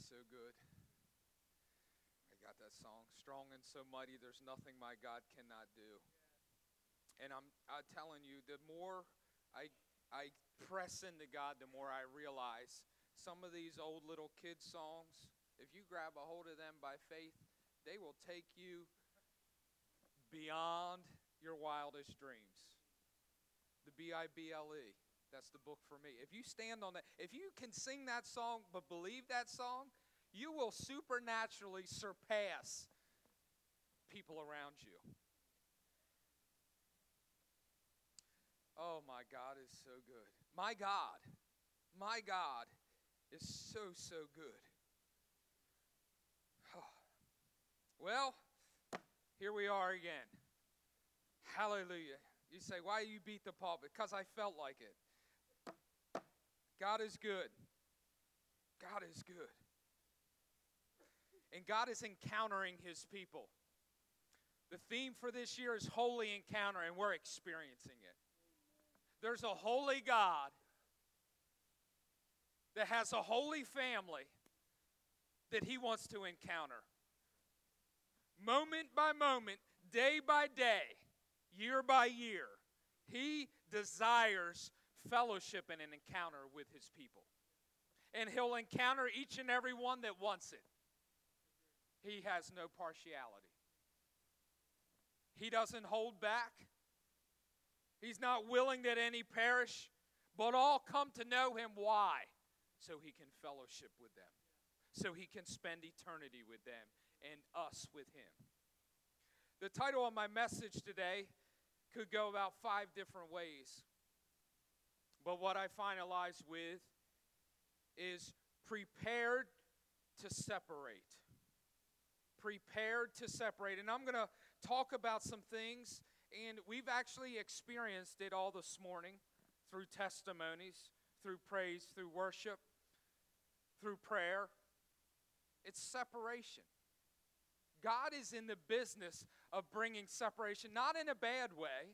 so good. I got that song. Strong and so mighty, there's nothing my God cannot do. And I'm telling you, the more I press into God, the more I realize some of these old little kid songs, if you grab a hold of them by faith, they will take you beyond your wildest dreams. The Bible. That's the book for me. If you stand on that, if you can sing that song but believe that song, you will supernaturally surpass people around you. Oh, my God is so good. My God is so, so good. Well, here we are again. Hallelujah. You say, why you beat the pulpit? Because I felt like it. God is good. God is good. And God is encountering his people. The theme for this year is Holy Encounter, and we're experiencing it. There's a holy God that has a holy family that he wants to encounter. Moment by moment, day by day, year by year, he desires fellowship and an encounter with his people. And he'll encounter each and every one that wants it. He has no partiality. He doesn't hold back. He's not willing that any perish, but all come to know him. Why? So he can fellowship with them. So he can spend eternity with them and us with him. The title of my message today could go about 5 different ways. But what I finalize with is prepared to separate. Prepared to separate. And I'm going to talk about some things, and we've actually experienced it all this morning through testimonies, through praise, through worship, through prayer. It's separation. God is in the business of bringing separation, not in a bad way.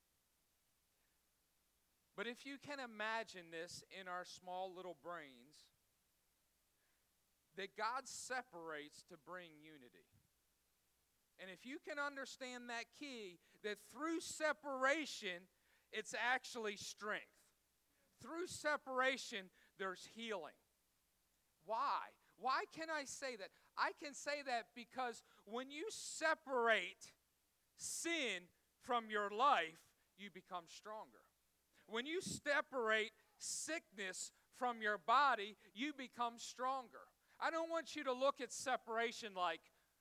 But if you can imagine this in our small little brains, that God separates to bring unity. And if you can understand that key, that through separation, it's actually strength. Through separation, there's healing. Why? Why can I say that? I can say that because when you separate sin from your life, you become stronger. When you separate sickness from your body, you become stronger. I don't want you to look at separation like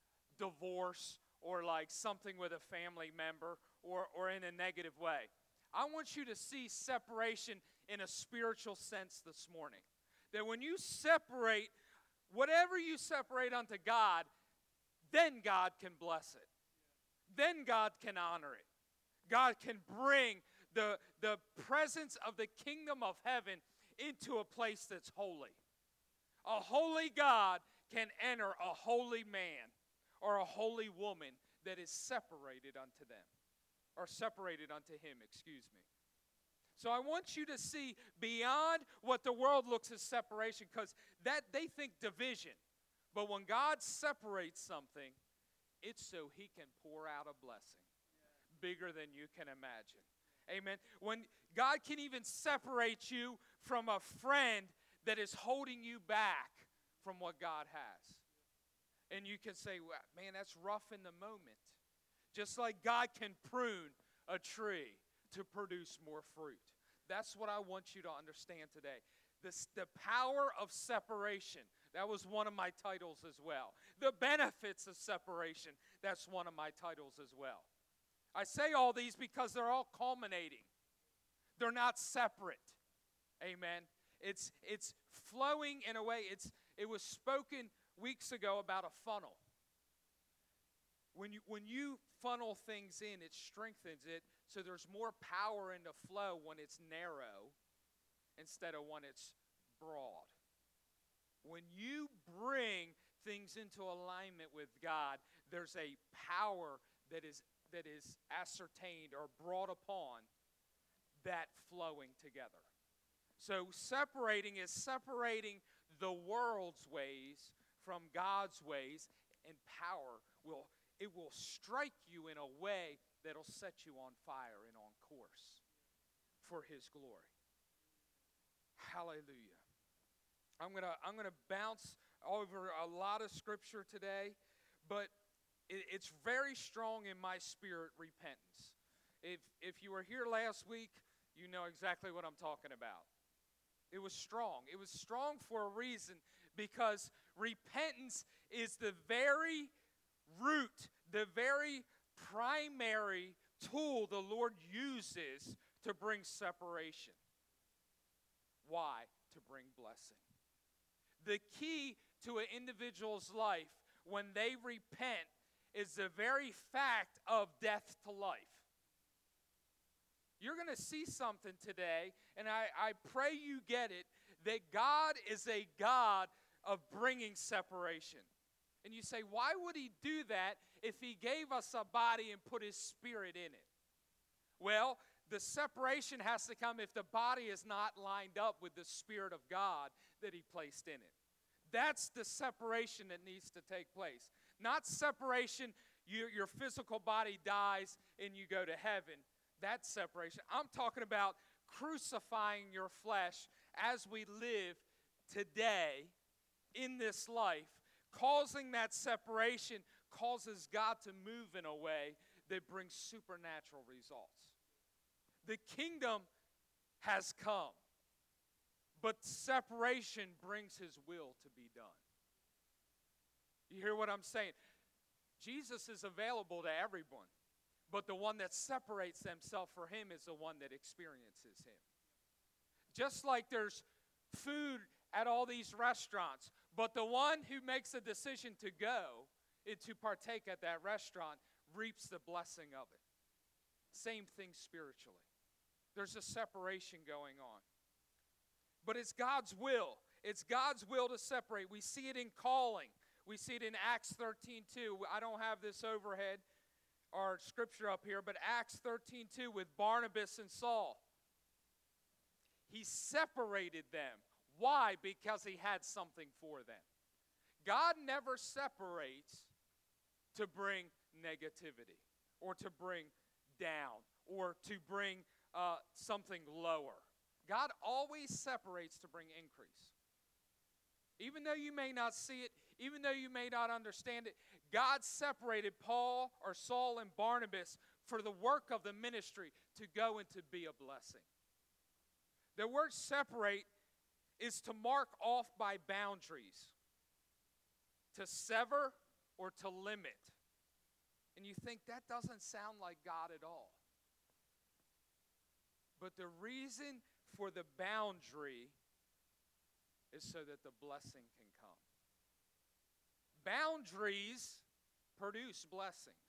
divorce or like something with a family member or in a negative way. I want you to see separation in a spiritual sense this morning. That when you separate, whatever you separate unto God, then God can bless it. Then God can honor it. God can bring the presence of the kingdom of heaven into a place that's holy. A holy God can enter a holy man or a holy woman that is separated unto them. Or separated unto him, excuse me. So I want you to see beyond what the world looks as separation, because that they think division. But when God separates something, it's so he can pour out a blessing bigger than you can imagine. Amen. When God can even separate you from a friend that is holding you back from what God has. And you can say, well, man, that's rough in the moment. Just like God can prune a tree to produce more fruit. That's what I want you to understand today. The power of separation. That was one of my titles as well. The benefits of separation. That's one of my titles as well. I say all these because they're all culminating. They're not separate. Amen. It's flowing in a way. It was spoken weeks ago about a funnel. When you funnel things in, it strengthens it, so there's more power in the flow when it's narrow instead of when it's broad. When you bring things into alignment with God, there's a power that is ascertained or brought upon that flowing together. So separating is separating the world's ways from God's ways, and power will strike you in a way that'll set you on fire and on course for His glory. Hallelujah. I'm gonna bounce over a lot of scripture today, but it's very strong in my spirit, repentance. If you were here last week, you know exactly what I'm talking about. It was strong. It was strong for a reason, because repentance is the very root, the very primary tool the Lord uses to bring separation. Why? To bring blessing. The key to an individual's life when they repent is the very fact of death to life. You're going to see something today, and I pray you get it, that God is a God of bringing separation. And you say, why would He do that if He gave us a body and put His Spirit in it? Well, the separation has to come if the body is not lined up with the Spirit of God that He placed in it. That's the separation that needs to take place. Not separation, your physical body dies and you go to heaven. That's separation. I'm talking about crucifying your flesh as we live today in this life. Causing that separation causes God to move in a way that brings supernatural results. The kingdom has come, but separation brings His will to be done. You hear what I'm saying? Jesus is available to everyone, but the one that separates themselves for Him is the one that experiences Him. Just like there's food at all these restaurants, but the one who makes a decision to go and to partake at that restaurant reaps the blessing of it. Same thing spiritually. There's a separation going on. But it's God's will. It's God's will to separate. We see it in calling. We see it in Acts 13:2. I don't have this overhead or scripture up here, but Acts 13:2 with Barnabas and Saul. He separated them. Why? Because He had something for them. God never separates to bring negativity or to bring down or to bring something lower. God always separates to bring increase. Even though you may not see it, even though you may not understand it, God separated Paul or Saul and Barnabas for the work of the ministry to go and to be a blessing. The word separate is to mark off by boundaries, to sever or to limit. And you think that doesn't sound like God at all. But the reason for the boundary is so that the blessing can come. Boundaries produce blessings.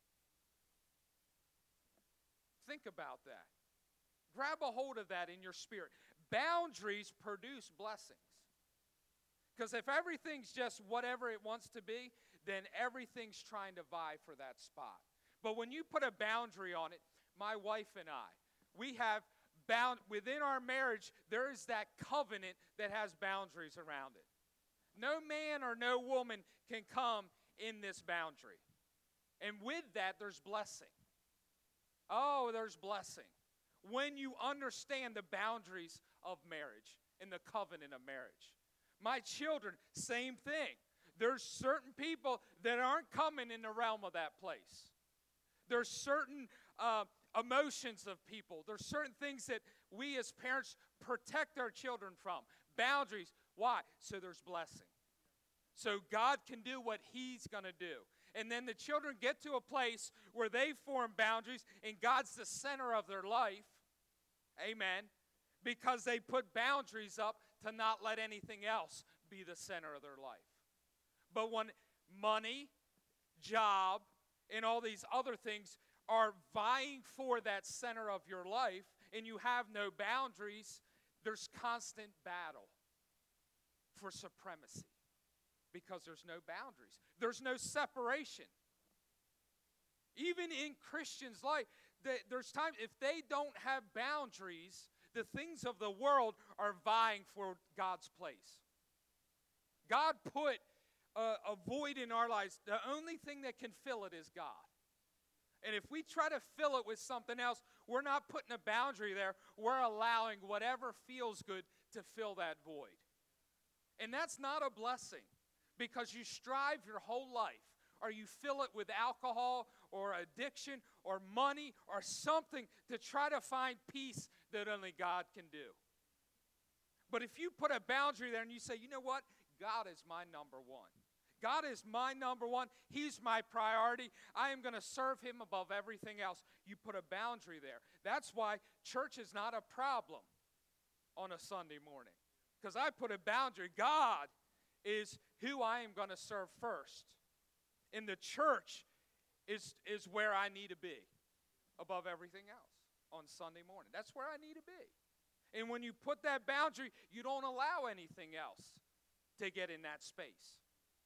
Think about that. Grab a hold of that in your spirit. Boundaries produce blessings. Because if everything's just whatever it wants to be, then everything's trying to vie for that spot. But when you put a boundary on it, my wife and I, we have within our marriage, there is that covenant that has boundaries around it. No man or no woman can come in this boundary. And with that, there's blessing. Oh, there's blessing. When you understand the boundaries of marriage and the covenant of marriage. My children, same thing. There's certain people that aren't coming in the realm of that place. There's certain emotions of people. There's certain things that we as parents protect our children from. Boundaries. Why? So there's blessing. So God can do what He's going to do. And then the children get to a place where they form boundaries and God's the center of their life. Amen. Because they put boundaries up to not let anything else be the center of their life. But when money, job, and all these other things are vying for that center of your life and you have no boundaries, there's constant battle for supremacy because there's no boundaries. There's no separation. Even in Christians' life, there's times if they don't have boundaries, the things of the world are vying for God's place. God put a void in our lives. The only thing that can fill it is God. And if we try to fill it with something else, we're not putting a boundary there. We're allowing whatever feels good to fill that void. And that's not a blessing, because you strive your whole life, or you fill it with alcohol or addiction or money or something to try to find peace that only God can do. But if you put a boundary there and you say, you know what? God is my number one. God is my number one. He's my priority. I am going to serve him above everything else. You put a boundary there. That's why church is not a problem on a Sunday morning, because I put a boundary. God is who I am going to serve first. And the church is where I need to be above everything else on Sunday morning. That's where I need to be. And when you put that boundary, you don't allow anything else to get in that space.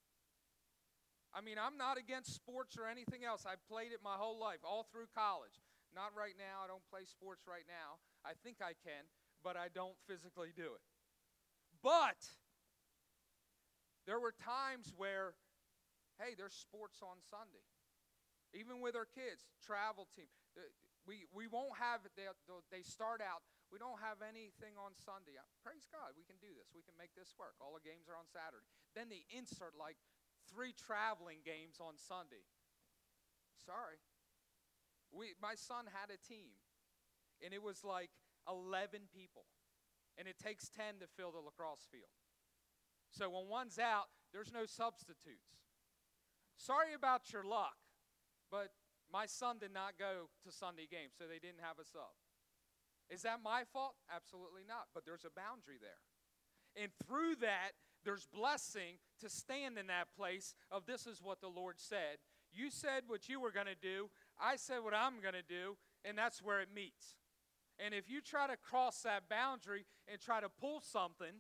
I mean, I'm not against sports or anything else. I've played it my whole life, all through college. Not right now. I don't play sports right now. I think I can, but I don't physically do it. But there were times where, hey, there's sports on Sunday. Even with our kids, travel team. We won't have it. They start out, we don't have anything on Sunday. Praise God, we can do this. We can make this work. All the games are on Saturday. Then they insert like 3 traveling games on Sunday. Sorry. My son had a team, and it was like 11 people. And it takes 10 to fill the lacrosse field. So when one's out, there's no substitutes. Sorry about your luck, but my son did not go to Sunday games, so they didn't have a sub. Is that my fault? Absolutely not, but there's a boundary there. And through that, there's blessing to stand in that place of this is what the Lord said. You said what you were going to do. I said what I'm going to do, and that's where it meets. And if you try to cross that boundary and try to pull something,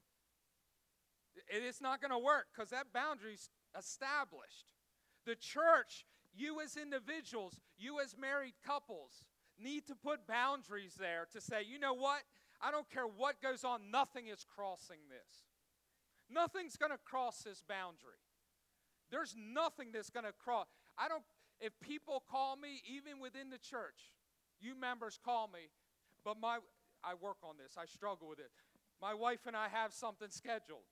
it's not going to work, because that boundary's established. The church, you as individuals, you as married couples, need to put boundaries there to say, you know what? I don't care what goes on. Nothing is crossing this. Nothing's going to cross this boundary. There's nothing that's going to cross. If people call me, even within the church, you members call me, but I work on this. I struggle with it. My wife and I have something scheduled.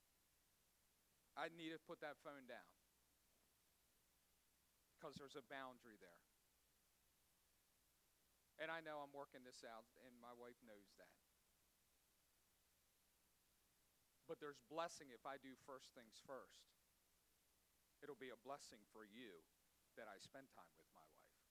I need to put that phone down, because there's a boundary there. And I know I'm working this out, and my wife knows that. But there's blessing if I do first things first. It'll be a blessing for you that I spend time with my wife.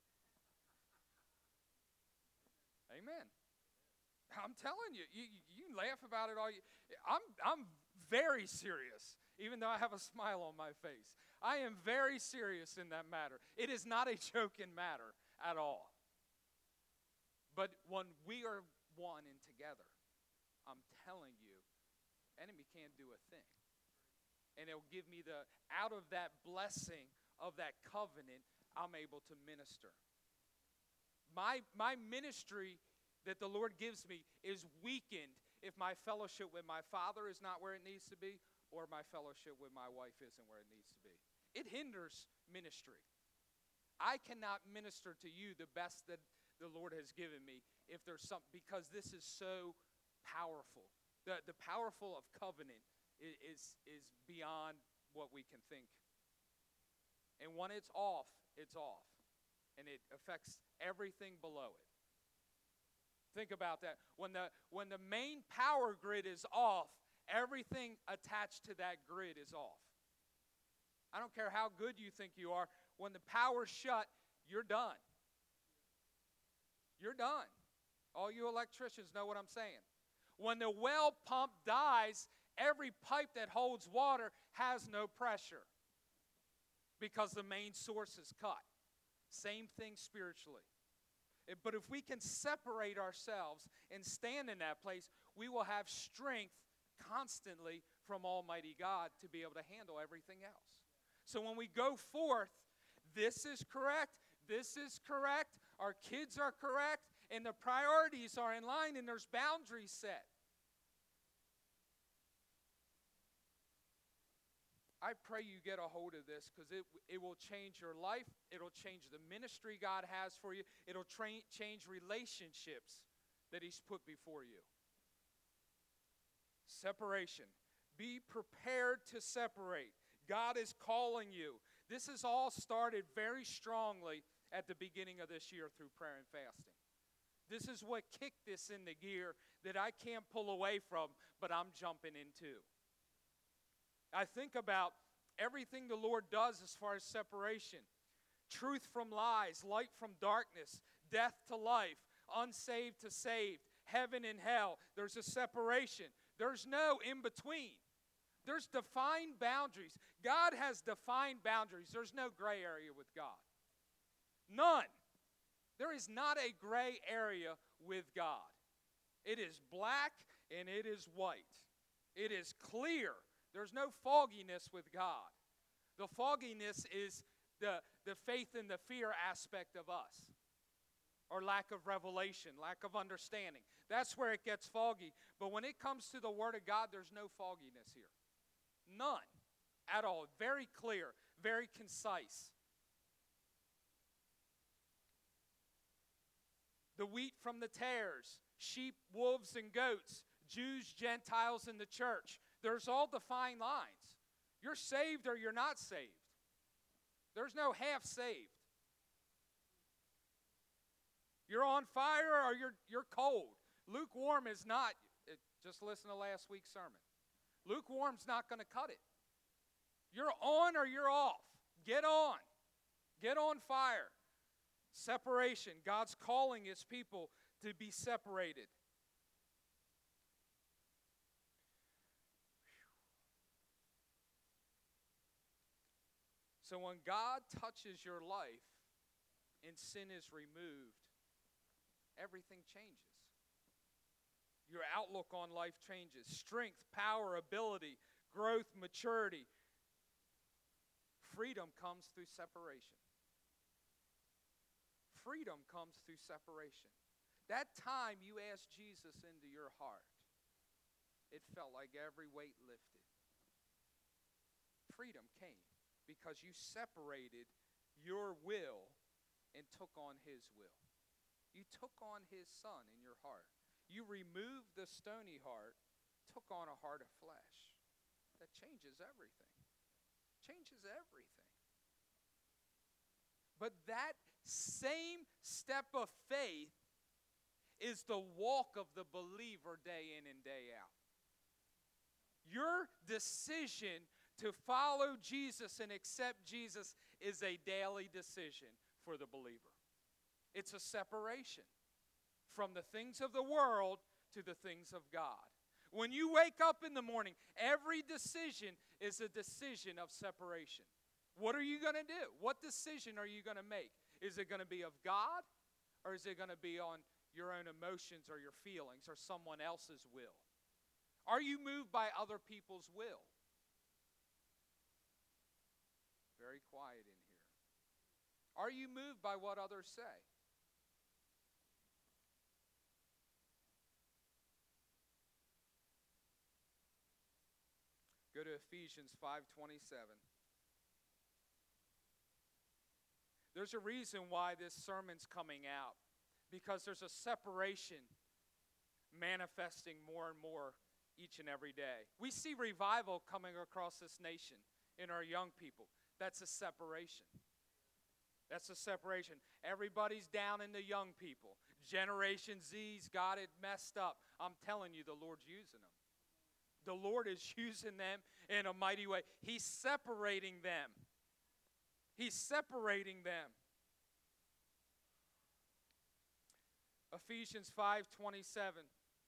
Amen. I'm telling you, you can laugh about it all. I'm very serious, even though I have a smile on my face. I am very serious in that matter. It is not a joking matter at all. But when we are one and together, I'm telling you, enemy can't do a thing. And it'll give me out of that blessing of that covenant, I'm able to minister. My ministry that the Lord gives me is weakened if my fellowship with my Father is not where it needs to be, or my fellowship with my wife isn't where it needs to be. It hinders ministry. I cannot minister to you the best that the Lord has given me if there's something, because this is so powerful. The powerful of covenant is beyond what we can think. And when it's off, it's off. And it affects everything below it. Think about that. When the main power grid is off, everything attached to that grid is off. I don't care how good you think you are. When the power's shut, you're done. You're done. All you electricians know what I'm saying. When the well pump dies, every pipe that holds water has no pressure, because the main source is cut. Same thing spiritually. But if we can separate ourselves and stand in that place, we will have strength constantly from Almighty God to be able to handle everything else. So when we go forth, this is correct, this is correct, our kids are correct, and the priorities are in line, and there's boundaries set. I pray you get a hold of this, because it will change your life. It'll change the ministry God has for you. It'll change relationships that He's put before you. Separation. Be prepared to separate. God is calling you. This has all started very strongly at the beginning of this year through prayer and fasting. This is what kicked this into gear that I can't pull away from, but I'm jumping into. I think about everything the Lord does as far as separation. Truth from lies, light from darkness, death to life, unsaved to saved, heaven and hell. There's a separation. There's no in between. There's defined boundaries. God has defined boundaries. There's no gray area with God. None. There is not a gray area with God. It is black and it is white. It is clear. There's no fogginess with God. The fogginess is the faith and the fear aspect of us, or lack of revelation, lack of understanding. That's where it gets foggy. But when it comes to the Word of God, there's no fogginess here. None at all. Very clear, very concise. The wheat from the tares, sheep, wolves, and goats, Jews, Gentiles, and the church. There's all defined lines. You're saved or you're not saved. There's no half saved. You're on fire or you're cold. Lukewarm is not. Just listen to last week's sermon. Lukewarm's not going to cut it. You're on or you're off. Get on. Get on fire. Separation. God's calling His people to be separated. So when God touches your life and sin is removed, everything changes. Your outlook on life changes. Strength, power, ability, growth, maturity. Freedom comes through separation. Freedom comes through separation. That time you asked Jesus into your heart, it felt like every weight lifted. Freedom came because you separated your will and took on His will. You took on His Son in your heart. You removed the stony heart, took on a heart of flesh. That changes everything. Changes everything. But that same step of faith is the walk of the believer day in and day out. Your decision to follow Jesus and accept Jesus is a daily decision for the believer. It's a separation from the things of the world to the things of God. When you wake up in the morning, every decision is a decision of separation. What are you going to do? What decision are you going to make? Is it going to be of God, or is it going to be on your own emotions or your feelings or someone else's will? Are you moved by other people's will? Very quiet in here. Are you moved by what others say? Go to Ephesians 5:27. There's a reason why this sermon's coming out, because there's a separation manifesting more and more each and every day. We see revival coming across this nation in our young people. That's a separation. That's a separation. Everybody's down in the young people. Generation Z's got it messed up. I'm telling you, the Lord's using them. The Lord is using them in a mighty way. He's separating them. He's separating them. Ephesians 5:27.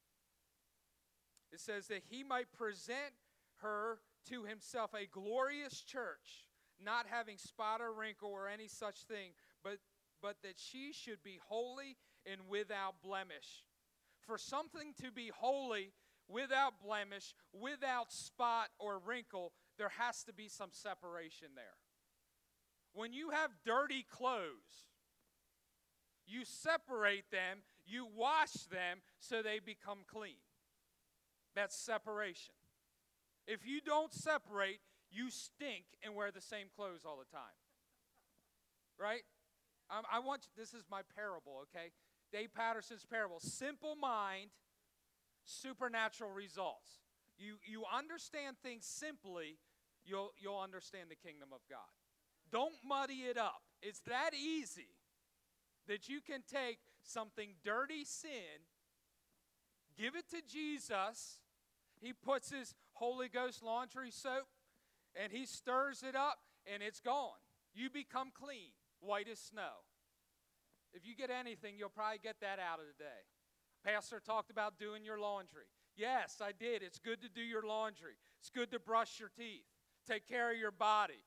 It says that He might present her to Himself a glorious church, not having spot or wrinkle or any such thing, but that she should be holy and without blemish. For something to be holy, without blemish, without spot or wrinkle, there has to be some separation there. When you have dirty clothes, you separate them, you wash them so they become clean. That's separation. If you don't separate, you stink and wear the same clothes all the time. Right? I want you, this is my parable, okay? Dave Patterson's parable. Simple mind, supernatural results. You understand things simply, you'll understand the kingdom of God. Don't muddy it up. It's that easy that you can take something dirty, sin, give it to Jesus. He puts his Holy Ghost laundry soap and he stirs it up and it's gone. You become clean, white as snow. If you get anything, you'll probably get that out of the day. Pastor talked about doing your laundry. Yes, I did. It's good to do your laundry. It's good to brush your teeth. Take care of your body.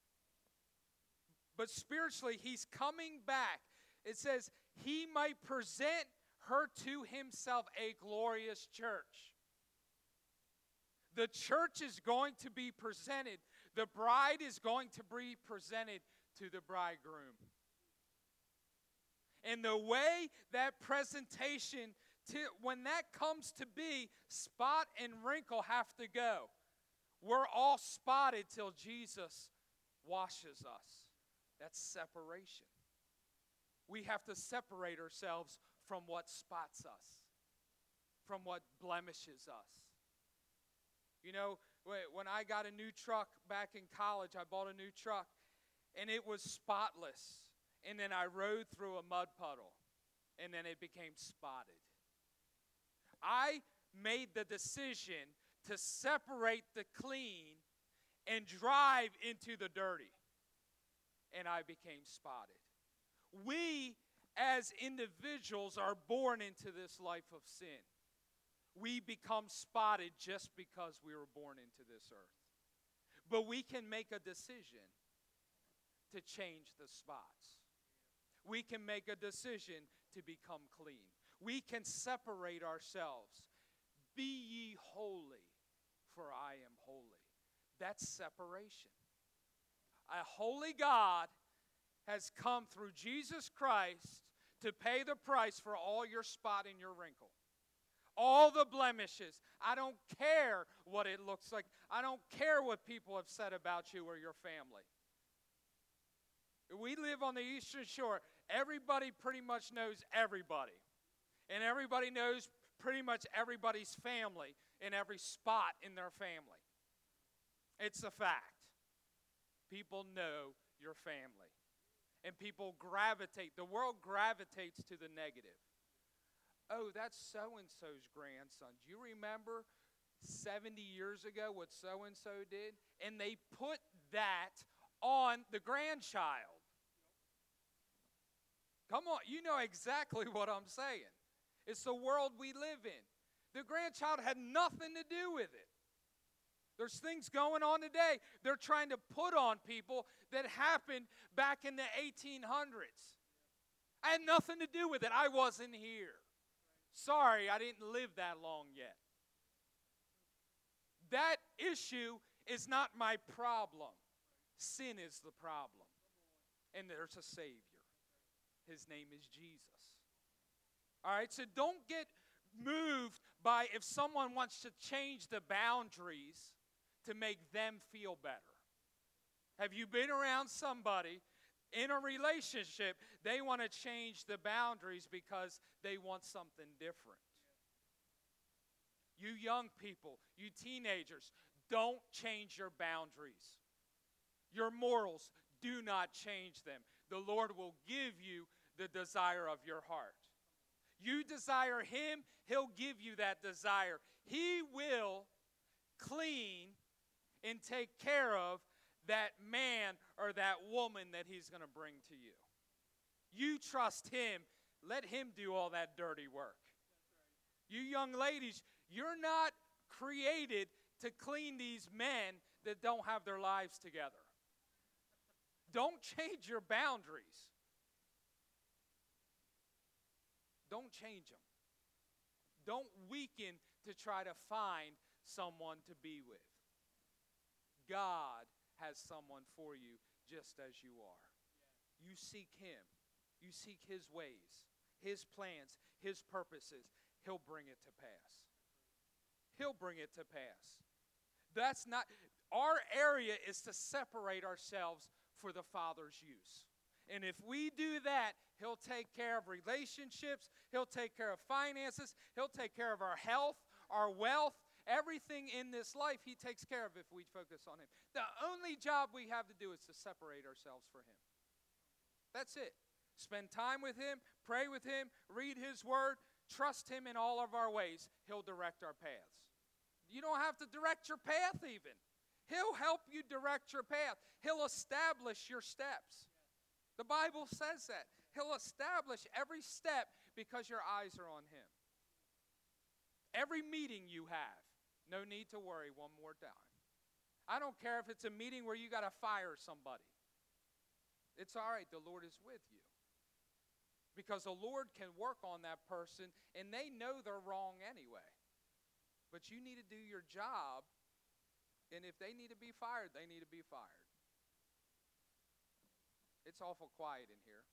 But spiritually, he's coming back. It says, he might present her to himself a glorious church. The church is going to be presented. The bride is going to be presented to the bridegroom. And the way that presentation, when that comes to be, spot and wrinkle have to go. We're all spotted till Jesus washes us. That's separation. We have to separate ourselves from what spots us, from what blemishes us. You know, when I got a new truck back in college, I bought a new truck, and it was spotless. And then I rode through a mud puddle, and then it became spotted. I made the decision to separate the clean and drive into the dirty, and I became spotted. We, as individuals, are born into this life of sin. We become spotted just because we were born into this earth. But we can make a decision to change the spots. We can make a decision to become clean. We can separate ourselves. Be ye holy, for I am holy. That's separation. A holy God has come through Jesus Christ to pay the price for all your spot and your wrinkle. All the blemishes. I don't care what it looks like. I don't care what people have said about you or your family. We live on the Eastern Shore. Everybody pretty much knows everybody. And everybody knows pretty much everybody's family and every spot in their family. It's a fact. People know your family. And people gravitate. The world gravitates to the negative. Oh, that's so-and-so's grandson. Do you remember 70 years ago what so-and-so did? And they put that on the grandchild. Come on, you know exactly what I'm saying. It's the world we live in. The grandchild had nothing to do with it. There's things going on today they're trying to put on people that happened back in the 1800s. I had nothing to do with it. I wasn't here. Sorry, I didn't live that long yet. That issue is not my problem. Sin is the problem. And there's a Savior. His name is Jesus. All right, so don't get moved by if someone wants to change the boundaries to make them feel better. Have you been around somebody in a relationship, they want to change the boundaries because they want something different? You young people, you teenagers, don't change your boundaries. Your morals, do not change them. The Lord will give you the desire of your heart. You desire Him, He'll give you that desire. He will clean and take care of that man or that woman that He's going to bring to you. You trust Him. Let Him do all that dirty work. You young ladies, you're not created to clean these men that don't have their lives together. Don't change your boundaries. Don't change them. Don't weaken to try to find someone to be with. God has someone for you just as you are. You seek Him. You seek His ways, His plans, His purposes. He'll bring it to pass. He'll bring it to pass. That's not, Our area is to separate ourselves for the Father's use. And if we do that, He'll take care of relationships. He'll take care of finances. He'll take care of our health, our wealth, everything in this life He takes care of if we focus on Him. The only job we have to do is to separate ourselves for Him. That's it. Spend time with Him, pray with Him, read His Word, trust Him in all of our ways. He'll direct our paths. You don't have to direct your path even. He'll help you direct your path. He'll establish your steps. The Bible says that. He'll establish every step because your eyes are on Him. Every meeting you have, no need to worry one more time. I don't care if it's a meeting where you got to fire somebody. It's all right, the Lord is with you. Because the Lord can work on that person, and they know they're wrong anyway. But you need to do your job, and if they need to be fired, they need to be fired. It's awful quiet in here.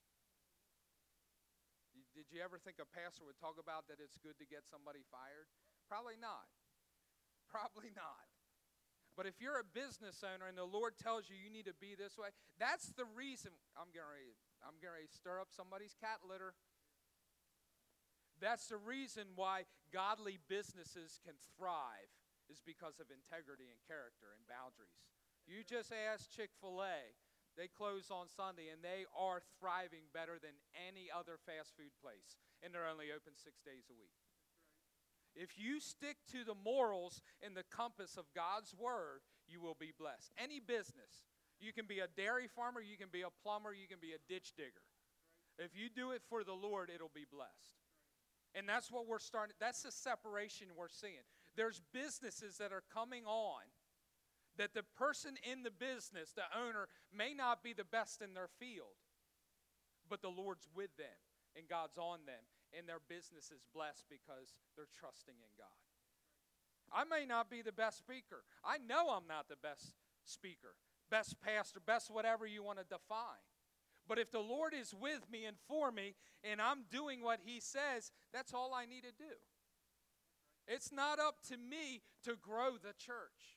Did you ever think a pastor would talk about that it's good to get somebody fired? Probably not. Probably not. But if you're a business owner and the Lord tells you you need to be this way, that's the reason. I'm getting ready to stir up somebody's cat litter. That's the reason why godly businesses can thrive, is because of integrity and character and boundaries. You just ask Chick-fil-A. They close on Sunday, and they are thriving better than any other fast food place, and they're only open 6 days a week. If you stick to the morals and the compass of God's Word, you will be blessed. Any business. You can be a dairy farmer, you can be a plumber, you can be a ditch digger. If you do it for the Lord, it'll be blessed. And that's what we're starting. That's the separation we're seeing. There's businesses that are coming on that the person in the business, the owner, may not be the best in their field, but the Lord's with them, and God's on them, and their business is blessed because they're trusting in God. I may not be the best speaker. I know I'm not the best speaker, best pastor, best whatever you want to define. But if the Lord is with me and for me, and I'm doing what He says, that's all I need to do. It's not up to me to grow the church.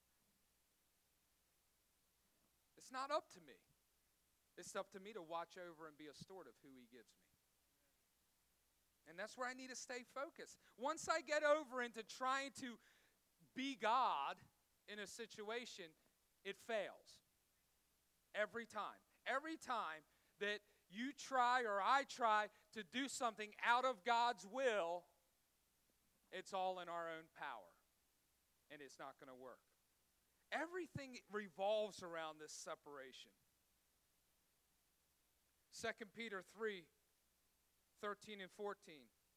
It's not up to me. It's up to me to watch over and be a steward of who He gives me. And that's where I need to stay focused. Once I get over into trying to be God in a situation, it fails. Every time. Every time that you try or I try to do something out of God's will, it's all in our own power. And it's not going to work. Everything revolves around this separation. 2 Peter 3:13 and 14.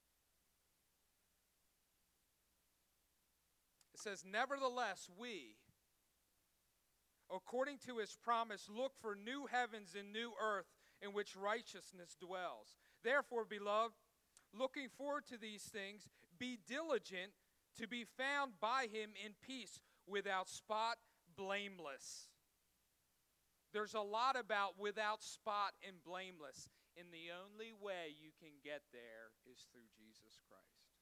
It says, "Nevertheless, we, according to His promise, look for new heavens and new earth in which righteousness dwells. Therefore, beloved, looking forward to these things, be diligent to be found by Him in peace, without spot, blameless." There's a lot about without spot and blameless. And the only way you can get there is through Jesus Christ.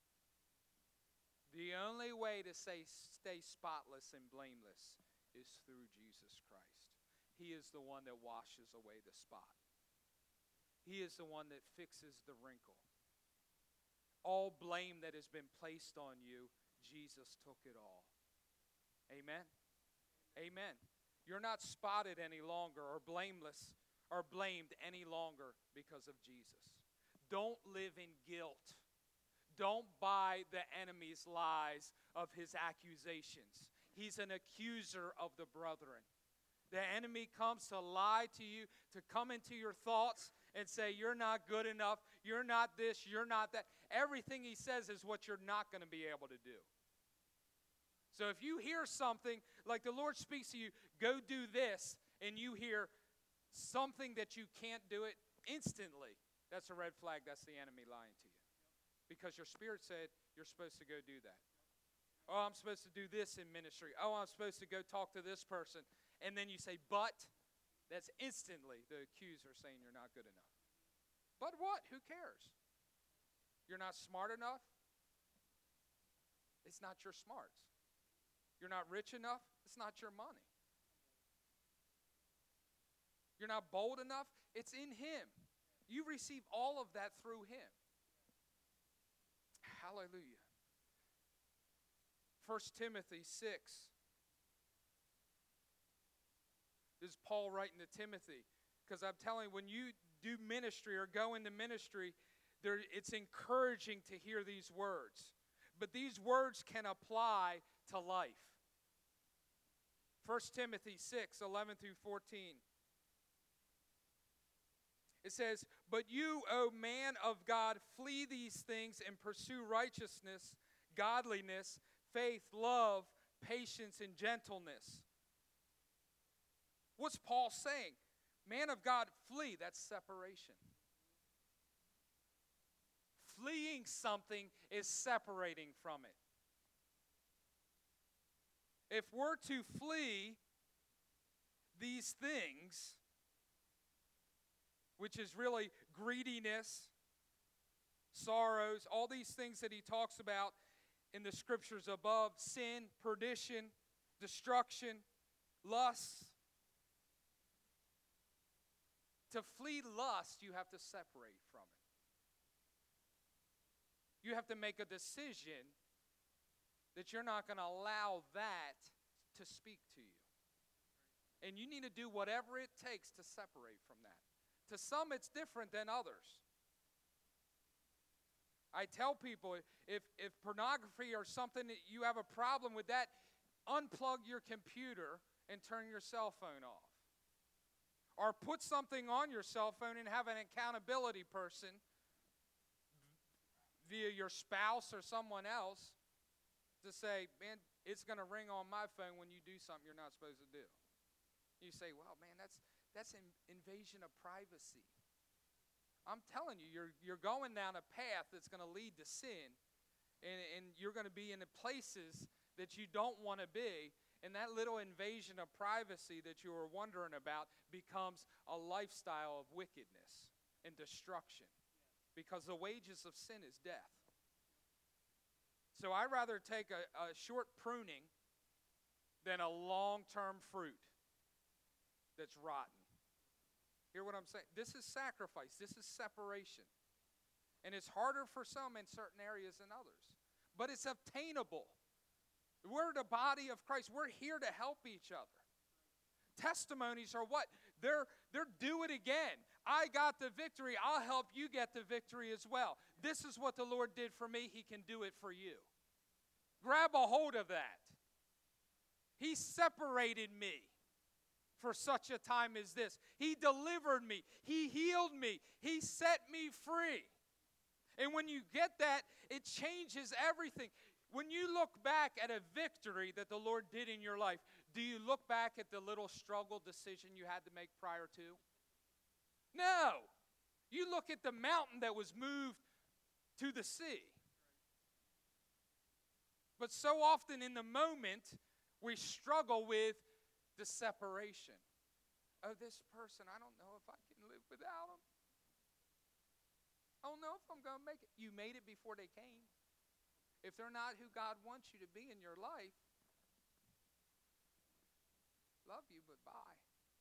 The only way to stay spotless and blameless is through Jesus Christ. He is the one that washes away the spot. He is the one that fixes the wrinkle. All blame that has been placed on you, Jesus took it all. Amen? Amen. You're not spotted any longer or blameless or blamed any longer because of Jesus. Don't live in guilt. Don't buy the enemy's lies of his accusations. He's an accuser of the brethren. The enemy comes to lie to you, to come into your thoughts and say, you're not good enough, you're not this, you're not that. Everything he says is what you're not going to be able to do. So if you hear something, like the Lord speaks to you, go do this, and you hear something that you can't do it instantly, that's a red flag. That's the enemy lying to you. Because your spirit said you're supposed to go do that. Oh, I'm supposed to do this in ministry. Oh, I'm supposed to go talk to this person. And then you say, but, that's instantly the accuser saying you're not good enough. But what? Who cares? You're not smart enough? It's not your smarts. You're not rich enough? It's not your money. You're not bold enough. It's in Him. You receive all of that through Him. Hallelujah. 1 Timothy 6. This is Paul writing to Timothy. Because I'm telling you, when you do ministry or go into ministry, it's encouraging to hear these words. But these words can apply to life. 1 Timothy 6, 11 through 14. It says, "But you, O man of God, flee these things and pursue righteousness, godliness, faith, love, patience, and gentleness." What's Paul saying? Man of God, flee. That's separation. Fleeing something is separating from it. If we're to flee these things, which is really greediness, sorrows, all these things that he talks about in the scriptures above, sin, perdition, destruction, lust. To flee lust, you have to separate from it. You have to make a decision that you're not going to allow that to speak to you. And you need to do whatever it takes to separate from that. To some, it's different than others. I tell people, if pornography or something, that you have a problem with that, unplug your computer and turn your cell phone off. Or put something on your cell phone and have an accountability person via your spouse or someone else to say, man, it's going to ring on my phone when you do something you're not supposed to do. You say, well, man, that's an invasion of privacy. I'm telling you, you're going down a path that's going to lead to sin, and you're going to be in the places that you don't want to be, and that little invasion of privacy that you were wondering about becomes a lifestyle of wickedness and destruction, because the wages of sin is death. So I'd rather take a short pruning than a long-term fruit that's rotten. Hear what I'm saying? This is sacrifice. This is separation. And it's harder for some in certain areas than others. But it's obtainable. We're the body of Christ. We're here to help each other. Testimonies are what? They're do it again. I got the victory. I'll help you get the victory as well. This is what the Lord did for me. He can do it for you. Grab a hold of that. He separated me for such a time as this. He delivered me. He healed me. He set me free. And when you get that, it changes everything. When you look back at a victory that the Lord did in your life, do you look back at the little struggle decision you had to make prior to? No. You look at the mountain that was moved to the sea. But so often in the moment, we struggle with the separation. Oh, this person, I don't know if I can live without them. I don't know if I'm going to make it. You made it before they came. If they're not who God wants you to be in your life, love you, but bye.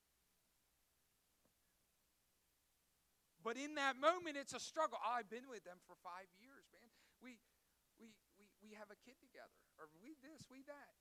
But in that moment, it's a struggle. Oh, I've been with them for 5 years, man. We have a kid together, or we this, we that.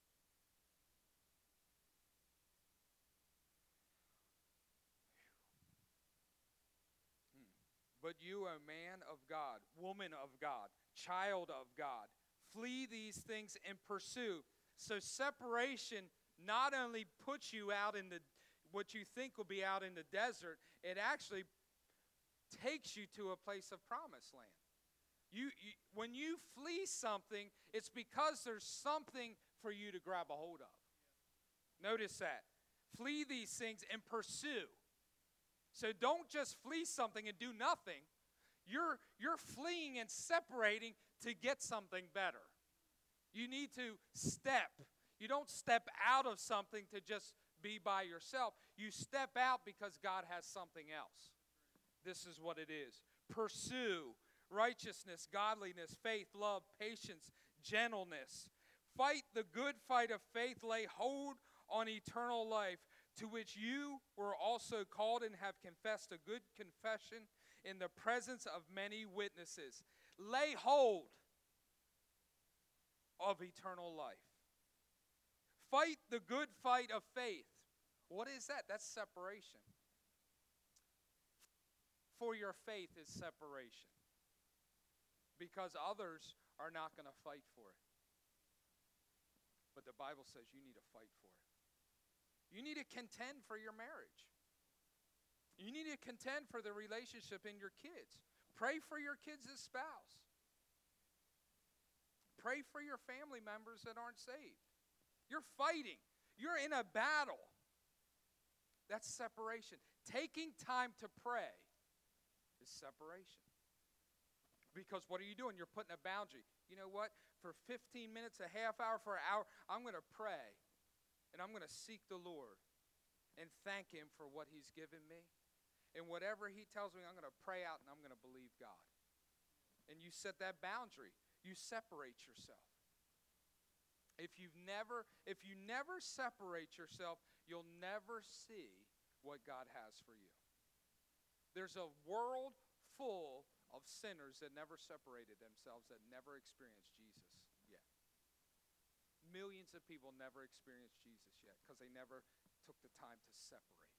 But you, O man of God, woman of God, child of God, flee these things and pursue. So separation not only puts you out in the what you think will be out in the desert, it actually takes you to a place of promised land. When you flee something, it's because there's something for you to grab a hold of. Notice that. Flee these things and pursue. So don't just flee something and do nothing. You're fleeing and separating to get something better. You need to step. You don't step out of something to just be by yourself. You step out because God has something else. This is what it is. Pursue righteousness, godliness, faith, love, patience, gentleness. Fight the good fight of faith. Lay hold on eternal life, to which you were also called and have confessed a good confession in the presence of many witnesses. Lay hold of eternal life. Fight the good fight of faith. What is that? That's separation. For your faith is separation. Because others are not going to fight for it. But the Bible says you need to fight for it. You need to contend for your marriage. You need to contend for the relationship in your kids. Pray for your kids' spouse. Pray for your family members that aren't saved. You're fighting. You're in a battle. That's separation. Taking time to pray is separation. Because what are you doing? You're putting a boundary. You know what? For 15 minutes, a half hour, for an hour, I'm going to pray. And I'm going to seek the Lord and thank Him for what He's given me. And whatever He tells me, I'm going to pray out and I'm going to believe God. And you set that boundary. You separate yourself. If you never separate yourself, you'll never see what God has for you. There's a world full of sinners that never separated themselves, that never experienced Jesus yet. Millions of people never experienced Jesus yet because they never took the time to separate.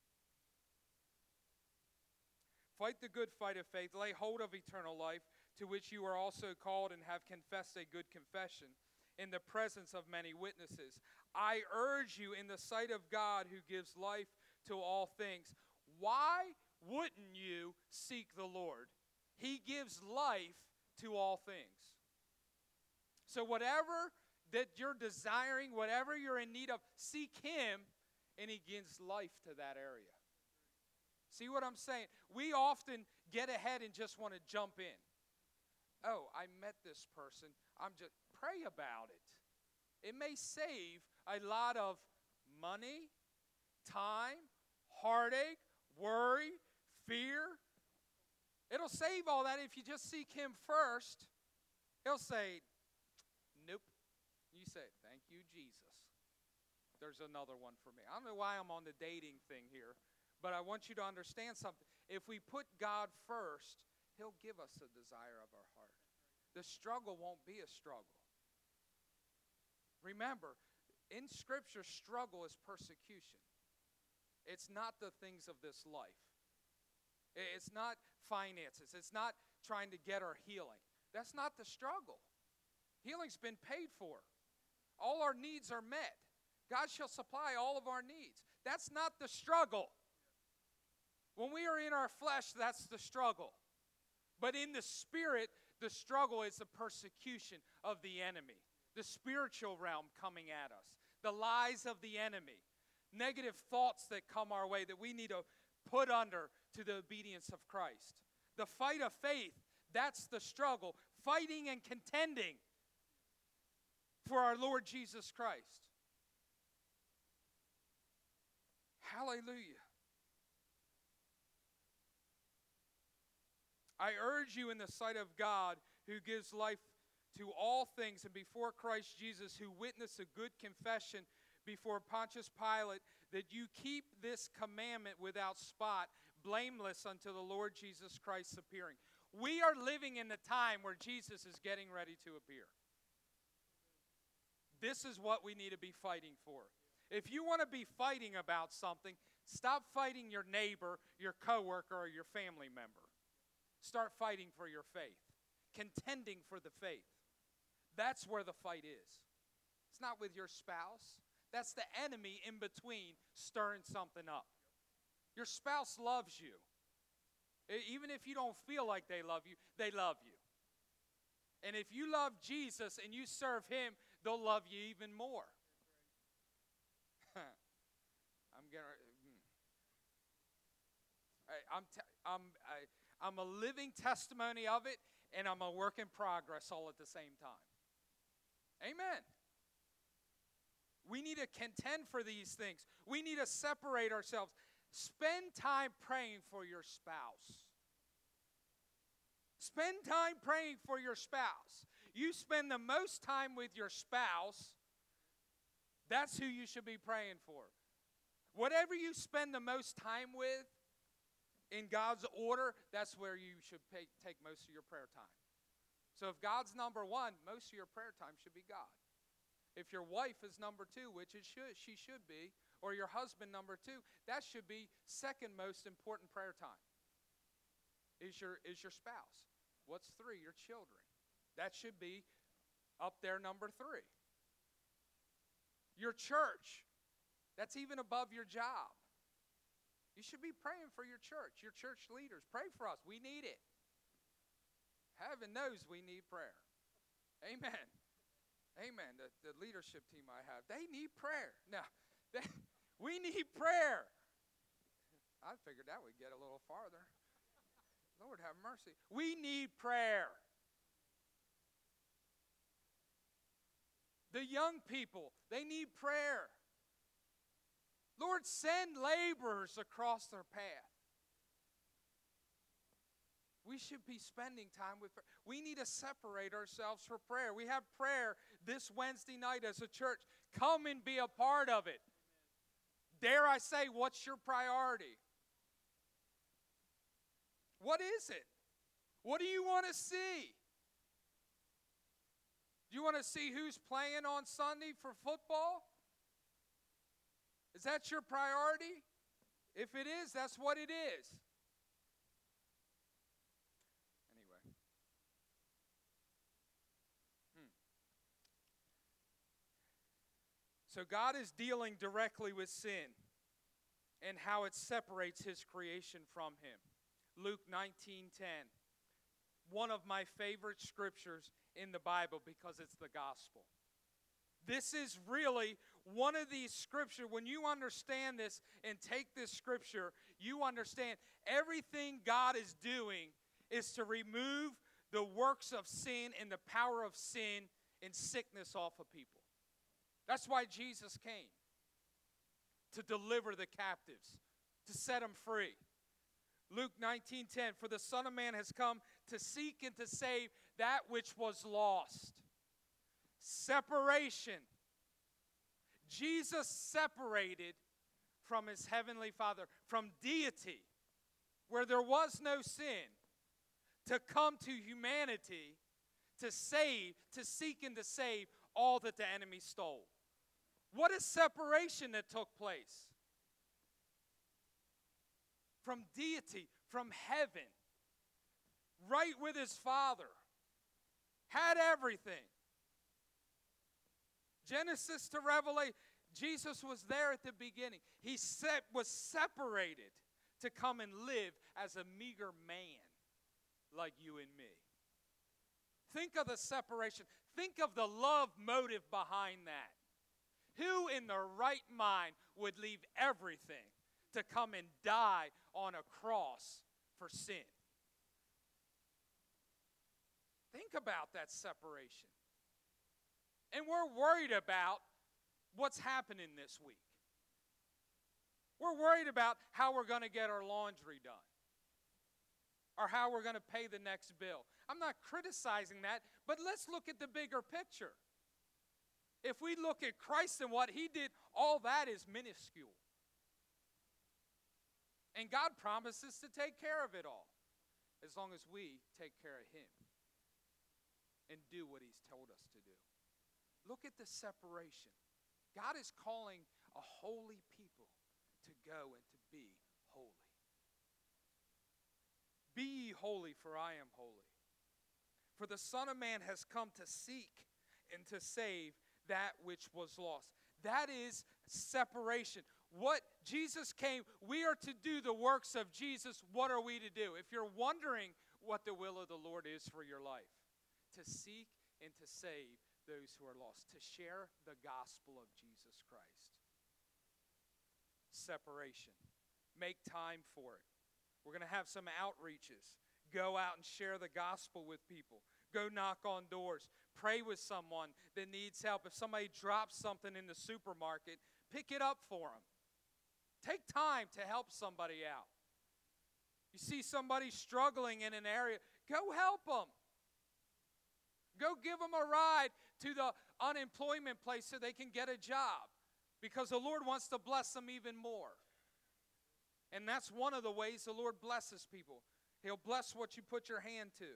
Fight the good fight of faith. Lay hold of eternal life, to which you are also called and have confessed a good confession in the presence of many witnesses. I urge you in the sight of God, who gives life to all things. Why wouldn't you seek the Lord? He gives life to all things. So whatever that you're desiring, whatever you're in need of, seek Him, and He gives life to that area. See what I'm saying? We often get ahead and just want to jump in. Oh, I met this person. Pray about it. It may save a lot of money, time, heartache, worry, fear. It'll save all that if you just seek Him first. He'll say, nope. You say, thank you, Jesus. There's another one for me. I don't know why I'm on the dating thing here, but I want you to understand something. If we put God first, He'll give us the desire of our heart. The struggle won't be a struggle. Remember, in Scripture, struggle is persecution. It's not the things of this life. It's not finances. It's not trying to get our healing. That's not the struggle. Healing's been paid for. All our needs are met. God shall supply all of our needs. That's not the struggle. When we are in our flesh, that's the struggle. But in the Spirit, the struggle is the persecution of the enemy. The spiritual realm coming at us. The lies of the enemy. Negative thoughts that come our way that we need to put under to the obedience of Christ. The fight of faith, that's the struggle. Fighting and contending for our Lord Jesus Christ. Hallelujah. I urge you in the sight of God, who gives life to all things, and before Christ Jesus, who witnessed a good confession before Pontius Pilate, that you keep this commandment without spot, blameless unto the Lord Jesus Christ's appearing. We are living in the time where Jesus is getting ready to appear. This is what we need to be fighting for. If you want to be fighting about something, stop fighting your neighbor, your coworker, or your family member. Start fighting for your faith. Contending for the faith. That's where the fight is. It's not with your spouse. That's the enemy in between stirring something up. Your spouse loves you. Even if you don't feel like they love you, they love you. And if you love Jesus and you serve Him, they'll love you even more. I'm a living testimony of it, and I'm a work in progress all at the same time. Amen. We need to contend for these things. We need to separate ourselves. Spend time praying for your spouse. Spend time praying for your spouse. You spend the most time with your spouse That's who you should be praying for. Whatever you spend the most time with in God's order, that's where you should take most of your prayer time. So if God's number one, most of your prayer time should be God. If your wife is number two, which she should be, or your husband number two, that should be second most important prayer time. Is your spouse. What's three? Your children. That should be up there number three. Your church. That's even above your job. You should be praying for your church leaders. Pray for us. We need it. Heaven knows we need prayer. Amen. Amen. The leadership team I have, they need prayer. Now, we need prayer. I figured that would get a little farther. Lord have mercy. We need prayer. The young people, they need prayer. Lord, send laborers across their path. We should be spending time with prayer. We need to separate ourselves for prayer. We have prayer this Wednesday night as a church. Come and be a part of it. Dare I say, what's your priority? What is it? What do you want to see? Do you want to see who's playing on Sunday for football? Is that your priority? If it is, that's what it is. Anyway. So God is dealing directly with sin and how it separates his creation from him. Luke 19:10. One of my favorite scriptures in the Bible because it's the gospel. This is really one of these scriptures. When you understand this and take this scripture, you understand everything God is doing is to remove the works of sin and the power of sin and sickness off of people. That's why Jesus came, to deliver the captives, to set them free. Luke 19:10, for the Son of Man has come to seek and to save that which was lost. Separation. Jesus separated from his heavenly Father, from deity, where there was no sin, to come to humanity, to save, to seek and to save all that the enemy stole. What a separation that took place. From deity, from heaven, right with his Father, had everything. Genesis to Revelation, Jesus was there at the beginning. He was separated to come and live as a meager man like you and me. Think of the separation. Think of the love motive behind that. Who in their right mind would leave everything to come and die on a cross for sin? Think about that separation. And we're worried about what's happening this week. We're worried about how we're going to get our laundry done, or how we're going to pay the next bill. I'm not criticizing that, but let's look at the bigger picture. If we look at Christ and what he did, all that is minuscule. And God promises to take care of it all, as long as we take care of him and do what he's told us to do. Look at the separation. God is calling a holy people to go and to be holy. Be ye holy, for I am holy. For the Son of Man has come to seek and to save that which was lost. That is separation. What Jesus came, we are to do the works of Jesus. What are we to do? If you're wondering what the will of the Lord is for your life, to seek and to save those who are lost, to share the gospel of Jesus Christ. Separation. Make time for it. We're going to have some outreaches. Go out and share the gospel with people. Go knock on doors. Pray with someone that needs help. If somebody drops something in the supermarket, pick it up for them. Take time to help somebody out. You see somebody struggling in an area, go help them. Go give them a ride to the unemployment place so they can get a job. because the Lord wants to bless them even more. And that's one of the ways the Lord blesses people. He'll bless what you put your hand to.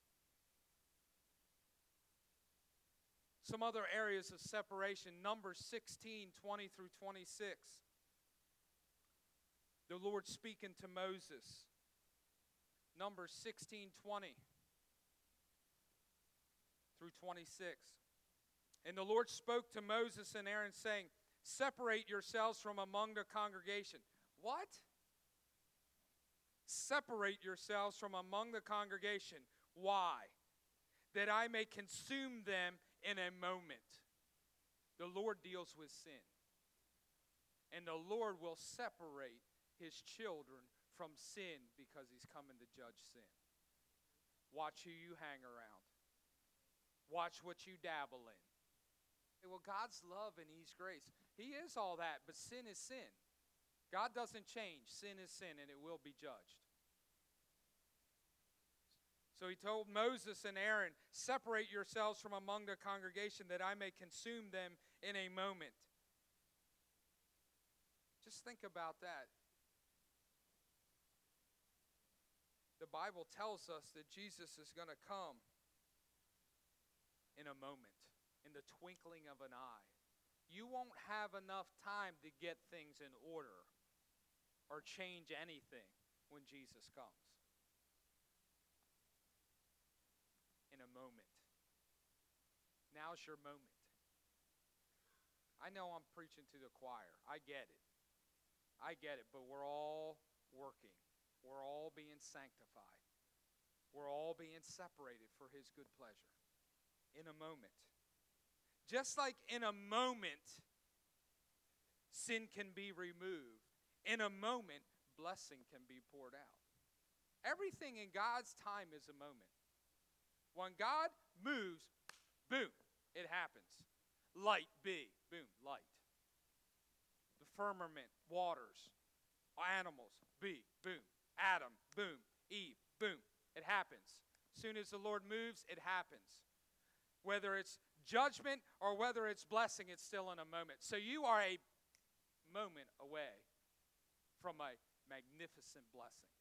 Some other areas of separation. Numbers 16, 20 through 26. The Lord speaking to Moses. Numbers 16, 20 through 26. And the Lord spoke to Moses and Aaron, saying, separate yourselves from among the congregation. What? Separate yourselves from among the congregation. Why? That I may consume them in a moment. The Lord deals with sin. And the Lord will separate his children from sin because he's coming to judge sin. Watch who you hang around. Watch what you dabble in. Well, God's love and his grace. He is all that, but sin is sin. God doesn't change. Sin is sin, and it will be judged. So he told Moses and Aaron, separate yourselves from among the congregation that I may consume them in a moment. Just think about that. The Bible tells us that Jesus is going to come in a moment, in the twinkling of an eye. You won't have enough time to get things in order or change anything when Jesus comes. In a moment. Now's your moment. I know I'm preaching to the choir. I get it. I get it, but we're all working. We're all being sanctified. We're all being separated for his good pleasure. In a moment. Just like in a moment, sin can be removed. In a moment, blessing can be poured out. Everything in God's time is a moment. When God moves, boom, it happens. Light be, boom, light. The firmament, waters, animals, be, boom. Adam, boom. Eve, boom. It happens. As soon as the Lord moves, it happens. Whether it's judgment or whether it's blessing, it's still in a moment. So you are a moment away from a magnificent blessing.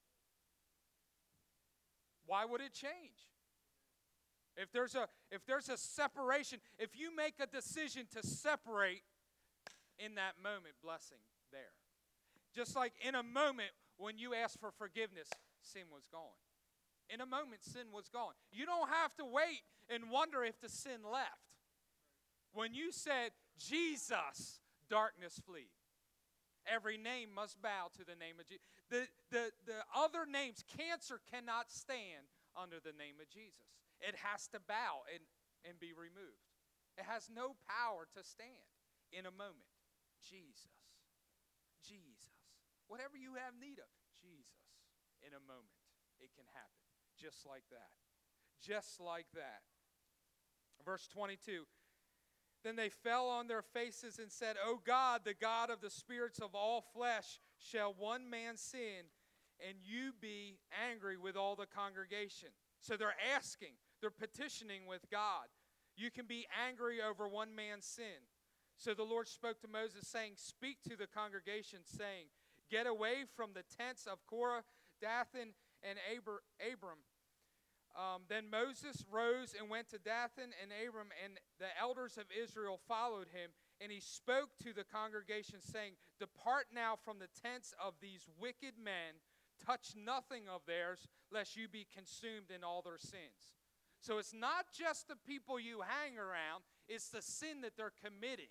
Why would it change? If there's a separation, if you make a decision to separate, in that moment, blessing there. Just like in a moment when you asked for forgiveness, sin was gone. In a moment, sin was gone. You don't have to wait and wonder if the sin left. When you said, Jesus, darkness flee. Every name must bow to the name of Jesus. The other names, cancer cannot stand under the name of Jesus. It has to bow and be removed. It has no power to stand in a moment. Jesus. Jesus. Whatever you have need of, Jesus. In a moment, it can happen. Just like that. Just like that. Verse 22. Then they fell on their faces and said, O God, the God of the spirits of all flesh, shall one man sin, and you be angry with all the congregation? So they're asking, they're petitioning with God. You can be angry over one man's sin. So the Lord spoke to Moses, saying, speak to the congregation, saying, get away from the tents of Korah, Dathan, and Abram. Then Moses rose and went to Dathan and Abram, and the elders of Israel followed him. And he spoke to the congregation, saying, depart now from the tents of these wicked men. Touch nothing of theirs, lest you be consumed in all their sins. So it's not just the people you hang around, it's the sin that they're committing.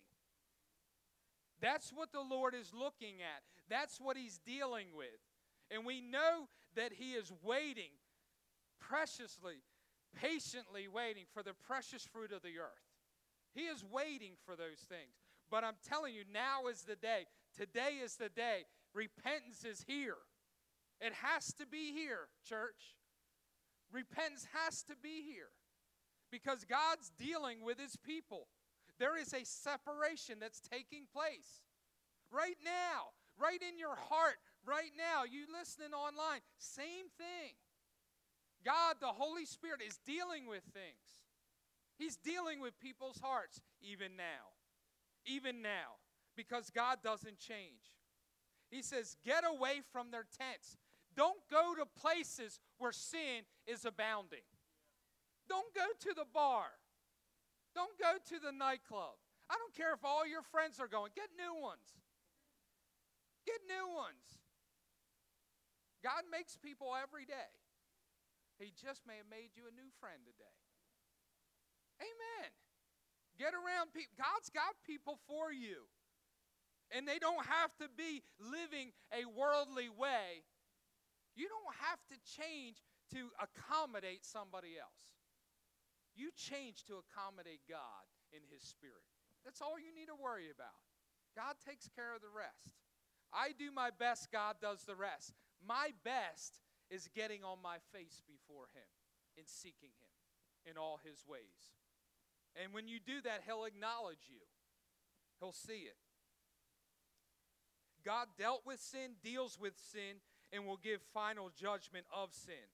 That's what the Lord is looking at. That's what he's dealing with. And we know that he is waiting, preciously, patiently waiting for the precious fruit of the earth. He is waiting for those things. But I'm telling you, now is the day. Today is the day. Repentance is here. It has to be here, church. Repentance has to be here. Because God's dealing with his people. There is a separation that's taking place. Right now. Right in your heart. Right now. You listening online. Same thing. God, the Holy Spirit, is dealing with things. He's dealing with people's hearts even now. Even now. because God doesn't change. He says, get away from their tents. Don't go to places where sin is abounding. Don't go to the bar. Don't go to the nightclub. I don't care if all your friends are going. Get new ones. Get new ones. God makes people every day. He just may have made you a new friend today. Amen. Get around people. God's got people for you. And they don't have to be living a worldly way. You don't have to change to accommodate somebody else. You change to accommodate God in His Spirit. That's all you need to worry about. God takes care of the rest. I do my best, God does the rest. My best is getting on my face before Him and seeking Him in all His ways. And when you do that, He'll acknowledge you. He'll see it. God dealt with sin, deals with sin, and will give final judgment of sin.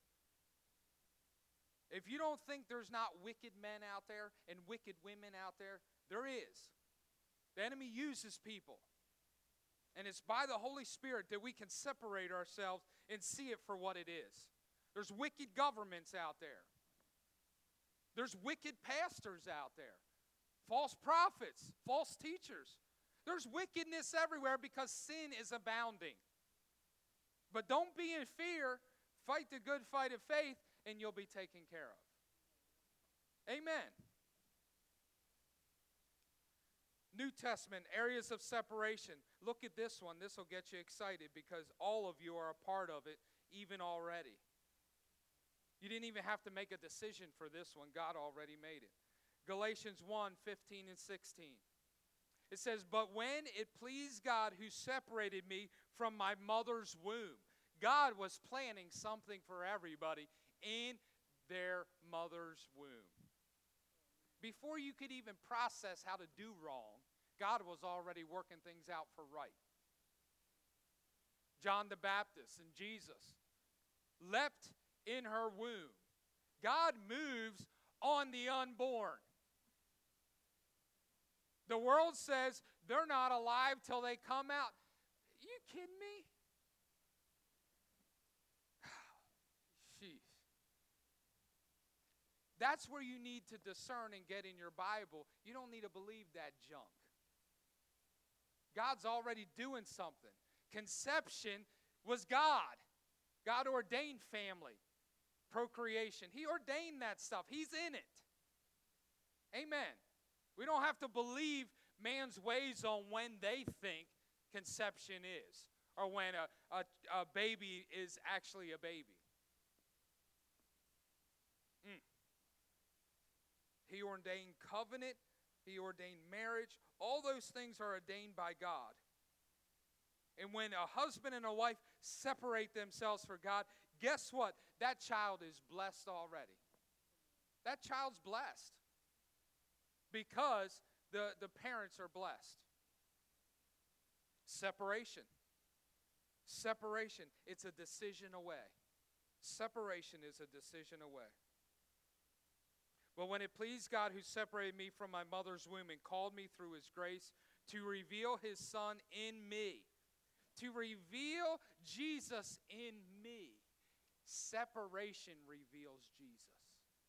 If you don't think there's not wicked men out there and wicked women out there, there is. The enemy uses people. And it's by the Holy Spirit that we can separate ourselves and see it for what it is. There's wicked governments out there. There's wicked pastors out there. False prophets, false teachers. There's wickedness everywhere because sin is abounding. But don't be in fear. Fight the good fight of faith, and you'll be taken care of. Amen. New Testament, areas of separation. Look at this one. This will get you excited because all of you are a part of it, even already. You didn't even have to make a decision for this one. God already made it. Galatians 1:15 and 16. It says, but when it pleased God who separated me from my mother's womb. God was planning something for everybody in their mother's womb. Before you could even process how to do wrong, God was already working things out for right. John the Baptist and Jesus leapt in her womb. God moves on the unborn. The world says they're not alive till they come out. You kidding me? Jeez. That's where you need to discern and get in your Bible. You don't need to believe that junk. God's already doing something. Conception was God. God ordained family, procreation. He ordained that stuff. He's in it. Amen. We don't have to believe man's ways on when they think conception is or when a baby is actually a baby. He ordained covenant. He ordained marriage. All those things are ordained by God. And when a husband and a wife separate themselves for God, guess what? That child is blessed already. That child's blessed because the parents are blessed. Separation. Separation. It's a decision away. Separation is a decision away. But when it pleased God who separated me from my mother's womb and called me through His grace to reveal His Son in me, to reveal Jesus in me, separation reveals Jesus.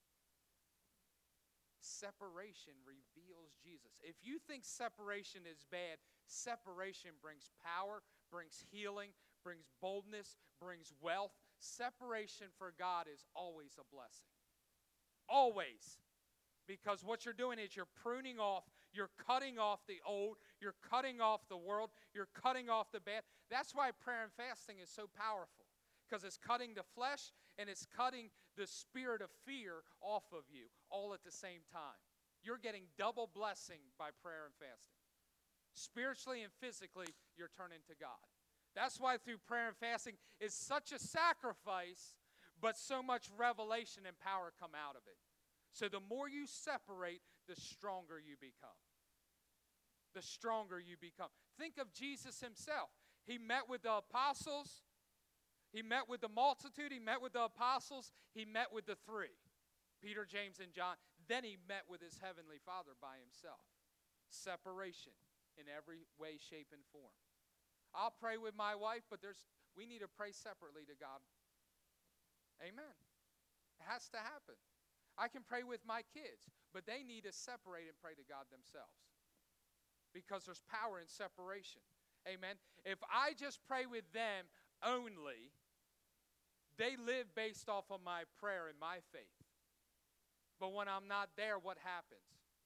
Separation reveals Jesus. If you think separation is bad, separation brings power, brings healing, brings boldness, brings wealth. Separation for God is always a blessing. Always. Because what you're doing is you're pruning off, you're cutting off the old, you're cutting off the world, you're cutting off the bad. That's why prayer and fasting is so powerful. Because it's cutting the flesh and it's cutting the spirit of fear off of you all at the same time. You're getting double blessing by prayer and fasting. Spiritually and physically, you're turning to God. That's why through prayer and fasting is such a sacrifice, but so much revelation and power come out of it. So the more you separate, the stronger you become. The stronger you become. Think of Jesus Himself. He met with the apostles. He met with the multitude. He met with the apostles. He met with the three, Peter, James, and John. Then He met with His heavenly Father by Himself. Separation in every way, shape, and form. I'll pray with my wife, but we need to pray separately to God. Amen. It has to happen. I can pray with my kids, but they need to separate and pray to God themselves. Because there's power in separation. Amen. If I just pray with them only, they live based off of my prayer and my faith. But when I'm not there, what happens?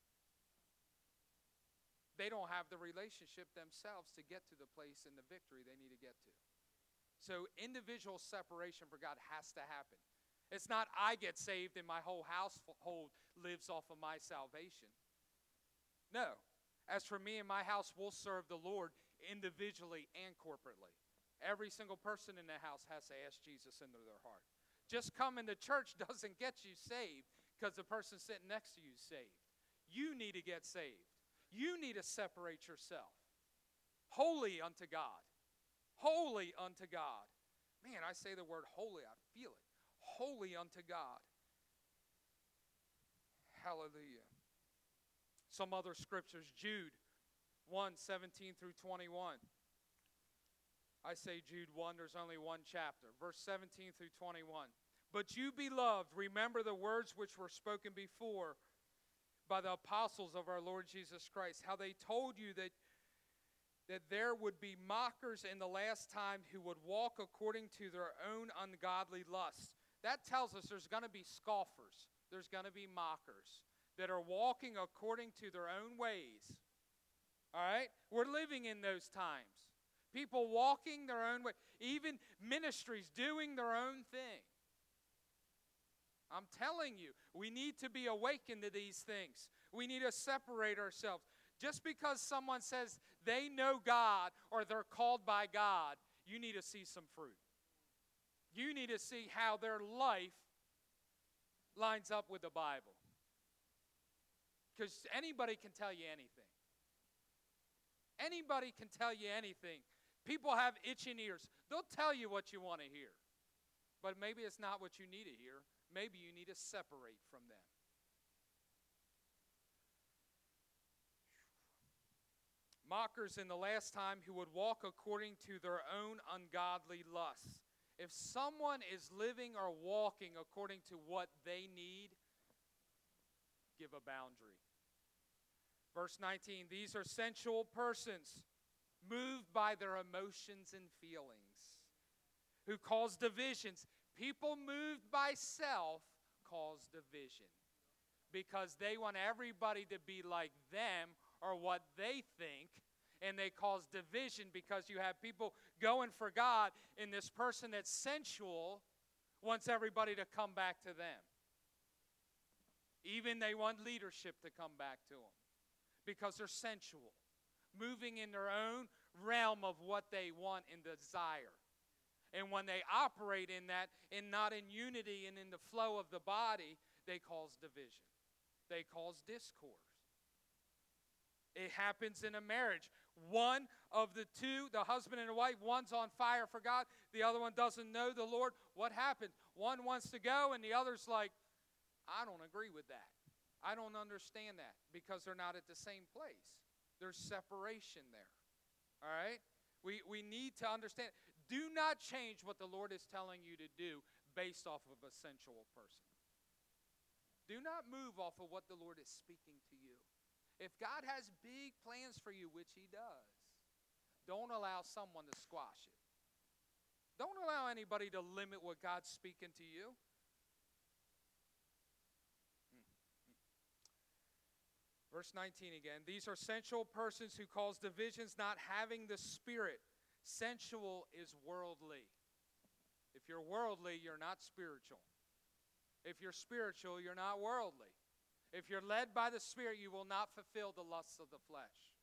They don't have the relationship themselves to get to the place and the victory they need to get to. So individual separation for God has to happen. It's not I get saved and my whole household lives off of my salvation. No. As for me and my house, we'll serve the Lord individually and corporately. Every single person in the house has to ask Jesus into their heart. Just coming to church doesn't get you saved because the person sitting next to you is saved. You need to get saved. You need to separate yourself. Holy unto God. Holy unto God. Man, I say the word holy, I feel it. Holy unto God. Hallelujah. Some other scriptures, Jude 1:17 through 21. I say Jude 1, there's only one chapter. Verse 17 through 21. But you, beloved, remember the words which were spoken before by the apostles of our Lord Jesus Christ, how they told you that there would be mockers in the last time who would walk according to their own ungodly lusts. That tells us there's going to be scoffers. There's going to be mockers that are walking according to their own ways. All right? We're living in those times. People walking their own way. Even ministries doing their own thing. I'm telling you, we need to be awakened to these things. We need to separate ourselves. Just because someone says they know God or they're called by God, you need to see some fruit. You need to see how their life lines up with the Bible. Because anybody can tell you anything. Anybody can tell you anything. People have itching ears. They'll tell you what you want to hear. But maybe it's not what you need to hear. Maybe you need to separate from them. Mockers in the last time who would walk according to their own ungodly lusts. If someone is living or walking according to what they need, give a boundary. Verse 19, these are sensual persons, moved by their emotions and feelings, who cause divisions. People moved by self cause division because they want everybody to be like them or what they think, and they cause division because you have people going for God, and this person that's sensual wants everybody to come back to them. Even they want leadership to come back to them because they're sensual, moving in their own realm of what they want and desire. And when they operate in that and not in unity and in the flow of the body, they cause division. They cause discord. It happens in a marriage. One of the two, the husband and the wife, one's on fire for God, the other one doesn't know the Lord. What happens? One wants to go and the other's like, I don't agree with that. I don't understand that because they're not at the same place. There's separation there. All right? We need to understand. Do not change what the Lord is telling you to do based off of a sensual person. Do not move off of what the Lord is speaking to you. If God has big plans for you, which He does, don't allow someone to squash it. Don't allow anybody to limit what God's speaking to you. Verse 19 again. These are sensual persons who cause divisions, not having the Spirit. Sensual is worldly. If you're worldly, you're not spiritual. If you're spiritual, you're not worldly. If you're led by the Spirit, you will not fulfill the lusts of the flesh.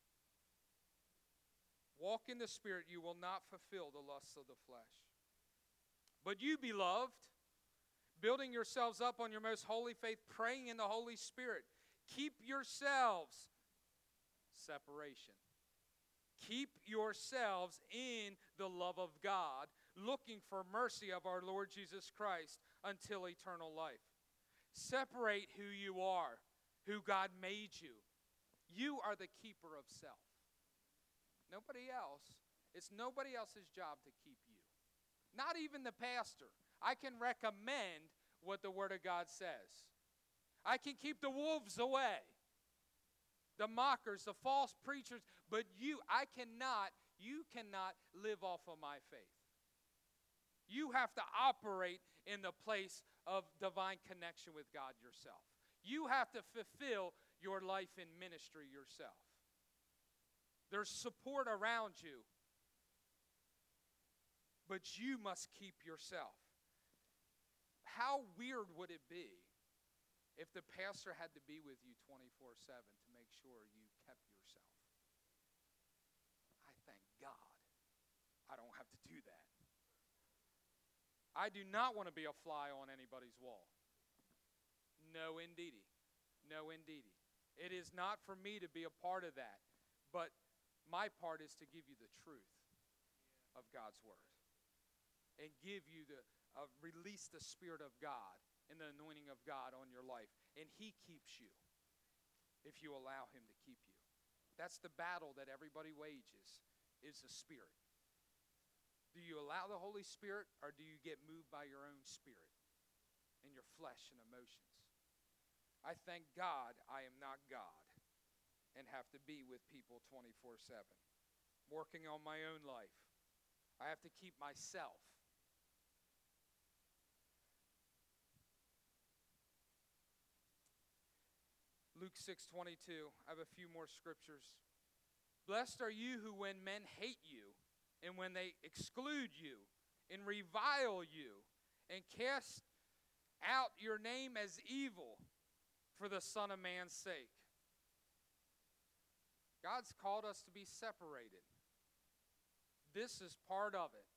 Walk in the Spirit, you will not fulfill the lusts of the flesh. But you, beloved, building yourselves up on your most holy faith, praying in the Holy Spirit, keep yourselves, separation. Keep yourselves in the love of God, looking for mercy of our Lord Jesus Christ until eternal life. Separate who you are, who God made you. You are the keeper of self. Nobody else. It's nobody else's job to keep you. Not even the pastor. I can recommend what the Word of God says. I can keep the wolves away, the mockers, the false preachers, but you cannot live off of my faith. You have to operate in the place of divine connection with God yourself. You have to fulfill your life in ministry yourself. There's support around you, but you must keep yourself. How weird would it be if the pastor had to be with you 24/7 to make sure you kept yourself? I thank God I don't have to do that. I do not want to be a fly on anybody's wall. No, indeedy. No, indeedy. It is not for me to be a part of that, but my part is to give you the truth of God's Word and give you release the Spirit of God and the anointing of God on your life. And He keeps you if you allow Him to keep you. That's the battle that everybody wages, is the Spirit. Do you allow the Holy Spirit, or do you get moved by your own spirit and your flesh and emotions? I thank God I am not God and have to be with people 24/7. Working on my own life. I have to keep myself. Luke 6:22. I have a few more scriptures. Blessed are you who, when men hate you, and when they exclude you, and revile you, and cast out your name as evil for the Son of Man's sake. God's called us to be separated. This is part of it.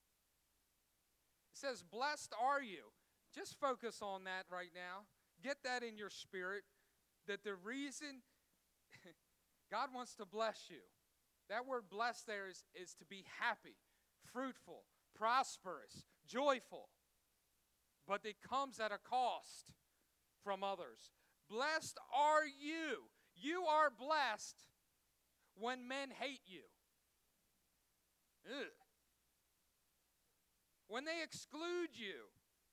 It says, blessed are you. Just focus on that right now. Get that in your spirit, that the reason God wants to bless you. That word blessed there is to be happy, fruitful, prosperous, joyful. But it comes at a cost from others. Blessed are you. You are blessed when men hate you. Ugh. When they exclude you.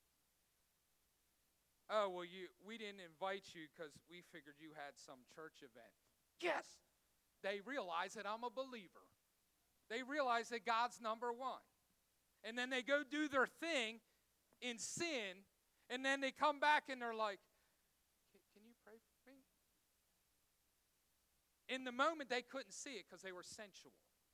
Oh, well, we didn't invite you because we figured you had some church event. Yes! They realize that I'm a believer. They realize that God's number one. And then they go do their thing in sin, and then they come back and they're like, can you pray for me? In the moment, they couldn't see it because they were sensual,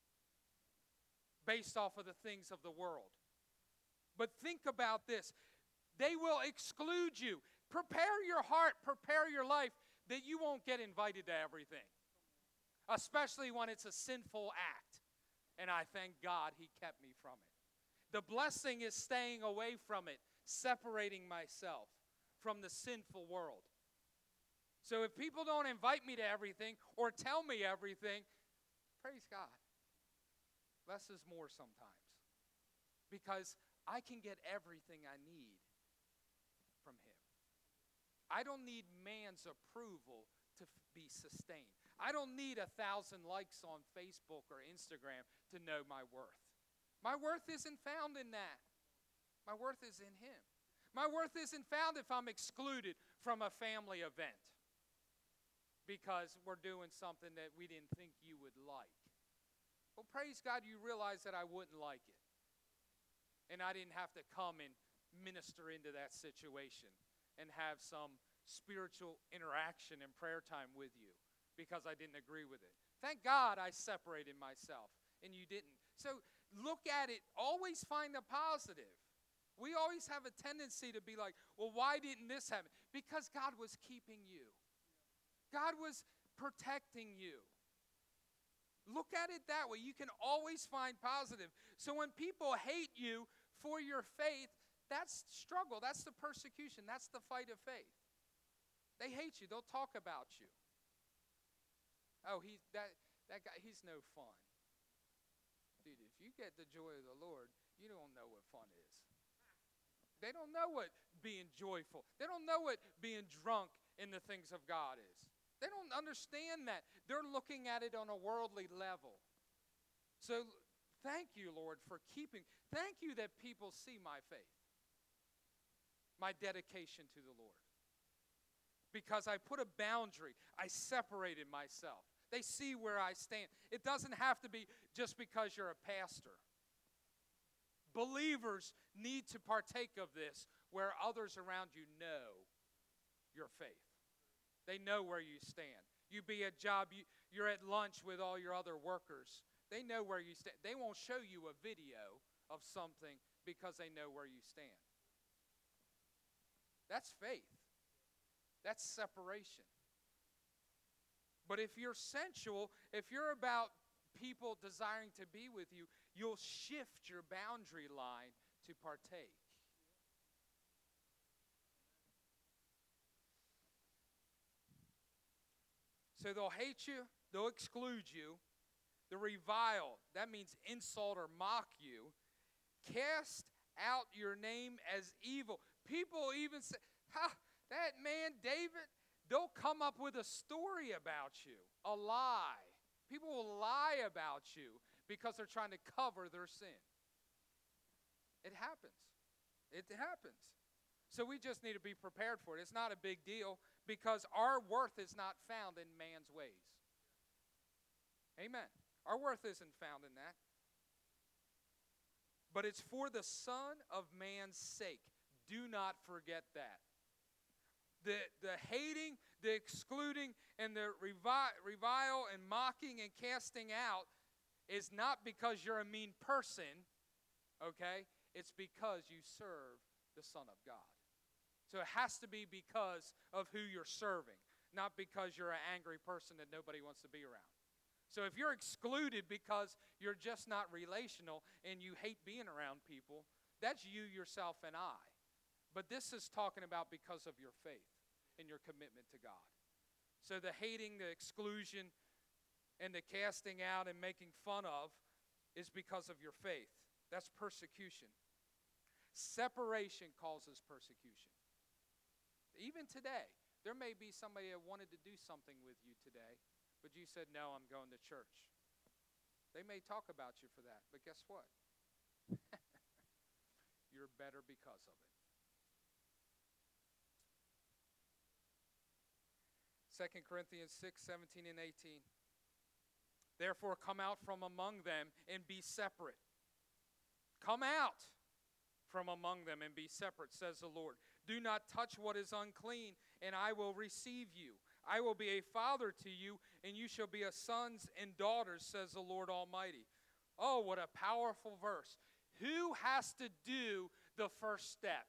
based off of the things of the world. But think about this. They will exclude you. Prepare your heart, prepare your life, that you won't get invited to everything. Especially when it's a sinful act. And I thank God He kept me from it. The blessing is staying away from it, separating myself from the sinful world. So if people don't invite me to everything or tell me everything, praise God. Less is more sometimes. Because I can get everything I need from Him. I don't need man's approval to be sustained. I don't need 1,000 likes on Facebook or Instagram to know my worth. My worth isn't found in that. My worth is in Him. My worth isn't found if I'm excluded from a family event because we're doing something that we didn't think you would like. Well, praise God, you realize that I wouldn't like it. And I didn't have to come and minister into that situation and have some spiritual interaction and prayer time with you because I didn't agree with it. Thank God I separated myself and you didn't. So look at it. Always find the positive. We always have a tendency to be like, well, why didn't this happen? Because God was keeping you. God was protecting you. Look at it that way. You can always find positive. So when people hate you for your faith, that's struggle. That's the persecution. That's the fight of faith. They hate you. They'll talk about you. Oh, that guy, he's no fun. Dude, if you get the joy of the Lord, you don't know what fun is. They don't know what being joyful. They don't know what being drunk in the things of God is. They don't understand that. They're looking at it on a worldly level. So thank you, Lord, for keeping. Thank you that people see my faith, my dedication to the Lord. Because I put a boundary. I separated myself. They see where I stand. It doesn't have to be just because you're a pastor. Believers need to partake of this where others around you know your faith. They know where you stand. You be at job, you're at lunch with all your other workers. They know where you stand. They won't show you a video of something because they know where you stand. That's faith. That's separation. But if you're sensual, if you're about people desiring to be with you, you'll shift your boundary line to partake. So they'll hate you, they'll exclude you, they'll revile, that means insult or mock you, cast out your name as evil. People even say, that man David, they'll come up with a story about you, a lie. People will lie about you because they're trying to cover their sin. It happens. It happens. So we just need to be prepared for it. It's not a big deal because our worth is not found in man's ways. Amen. Our worth isn't found in that. But it's for the Son of Man's sake. Do not forget that. The hating, the excluding, and the revile and mocking and casting out is not because you're a mean person, okay? It's because you serve the Son of God. So it has to be because of who you're serving, not because you're an angry person that nobody wants to be around. So if you're excluded because you're just not relational and you hate being around people, that's you, yourself, and I. But this is talking about because of your faith and your commitment to God. So the hating, the exclusion, and the casting out and making fun of is because of your faith. That's persecution. Separation causes persecution. Even today, there may be somebody that wanted to do something with you today, but you said, no, I'm going to church. They may talk about you for that, but guess what? You're better because of it. 2 Corinthians 6:17 and 18. Therefore, come out from among them and be separate. Come out from among them and be separate, says the Lord. Do not touch what is unclean, and I will receive you. I will be a father to you, and you shall be a sons and daughters, says the Lord Almighty. Oh, what a powerful verse. Who has to do the first step?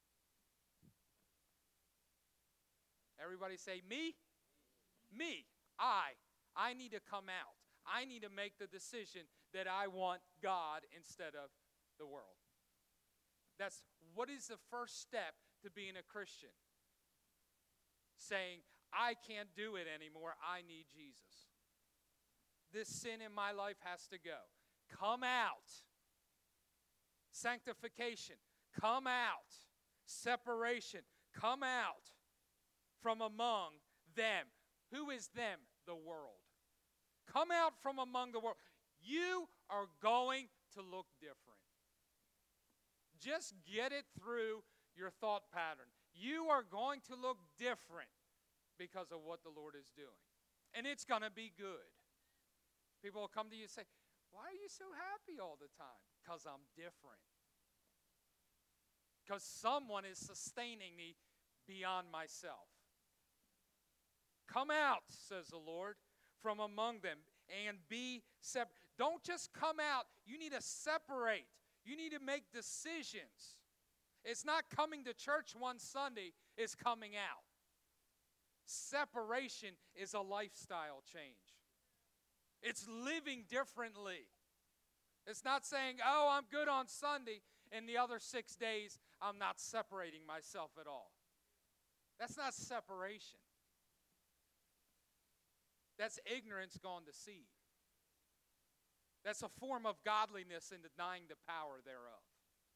Everybody say, me? Me. I need to come out. I need to make the decision that I want God instead of the world. That's what is the first step to being a Christian? Saying, I can't do it anymore. I need Jesus. This sin in my life has to go. Come out. Sanctification. Come out. Separation. Come out from among them. Who is them? The world. Come out from among the world. You are going to look different. Just get it through your thought pattern. You are going to look different because of what the Lord is doing. And it's going to be good. People will come to you and say, why are you so happy all the time? Because I'm different. Because someone is sustaining me beyond myself. Come out, says the Lord, from among them and be separate. Don't just come out. You need to separate. You need to make decisions. It's not coming to church one Sunday, it's coming out. Separation is a lifestyle change. It's living differently. It's not saying, oh, I'm good on Sunday, and the other 6 days I'm not separating myself at all. That's not separation. That's ignorance gone to seed. That's a form of godliness in denying the power thereof.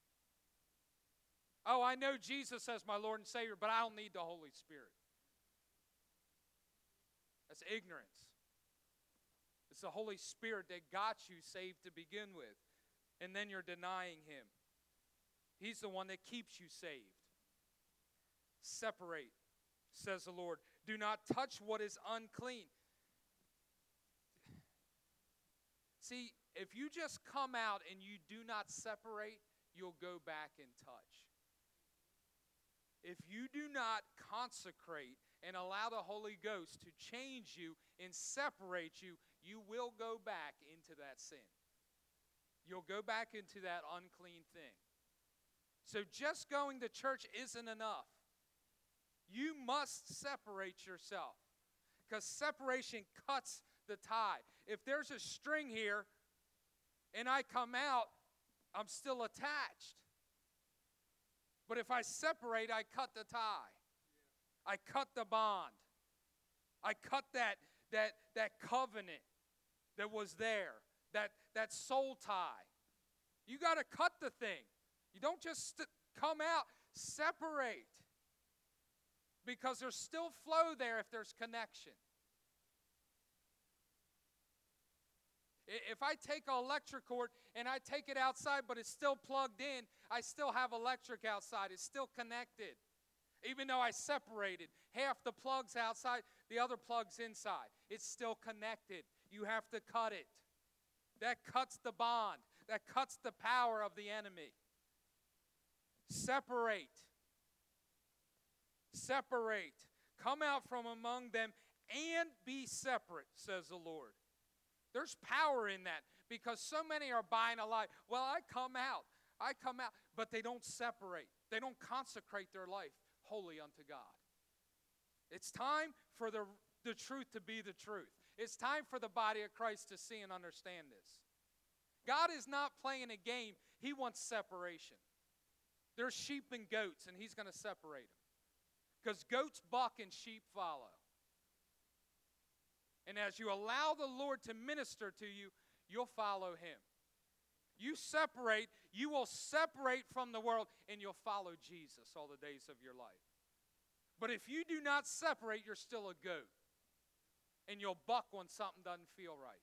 Oh, I know Jesus as my Lord and Savior, but I don't need the Holy Spirit. That's ignorance. It's the Holy Spirit that got you saved to begin with. And then you're denying Him. He's the one that keeps you saved. Separate, says the Lord. Do not touch what is unclean. See, if you just come out and you do not separate, you'll go back and touch. If you do not consecrate and allow the Holy Ghost to change you and separate you, you will go back into that sin. You'll go back into that unclean thing. So just going to church isn't enough. You must separate yourself, because separation cuts the tie. If there's a string here and I come out, I'm still attached. But if I separate, I cut the tie. I cut the bond. I cut that covenant that was there, that soul tie. You got to cut the thing. You don't just come out, separate. Because there's still flow there if there's connection. If I take an electric cord and I take it outside but it's still plugged in, I still have electric outside. It's still connected. Even though I separated half the plugs outside, the other plug's inside. It's still connected. You have to cut it. That cuts the bond. That cuts the power of the enemy. Separate. Separate. Come out from among them and be separate, says the Lord. There's power in that, because so many are buying a lie. Well, I come out, but they don't separate. They don't consecrate their life wholly unto God. It's time for the truth to be the truth. It's time for the body of Christ to see and understand this. God is not playing a game. He wants separation. There's sheep and goats, and He's going to separate them. Because goats buck and sheep follow. And as you allow the Lord to minister to you, you'll follow Him. You separate, you will separate from the world, and you'll follow Jesus all the days of your life. But if you do not separate, you're still a goat. And you'll buck when something doesn't feel right.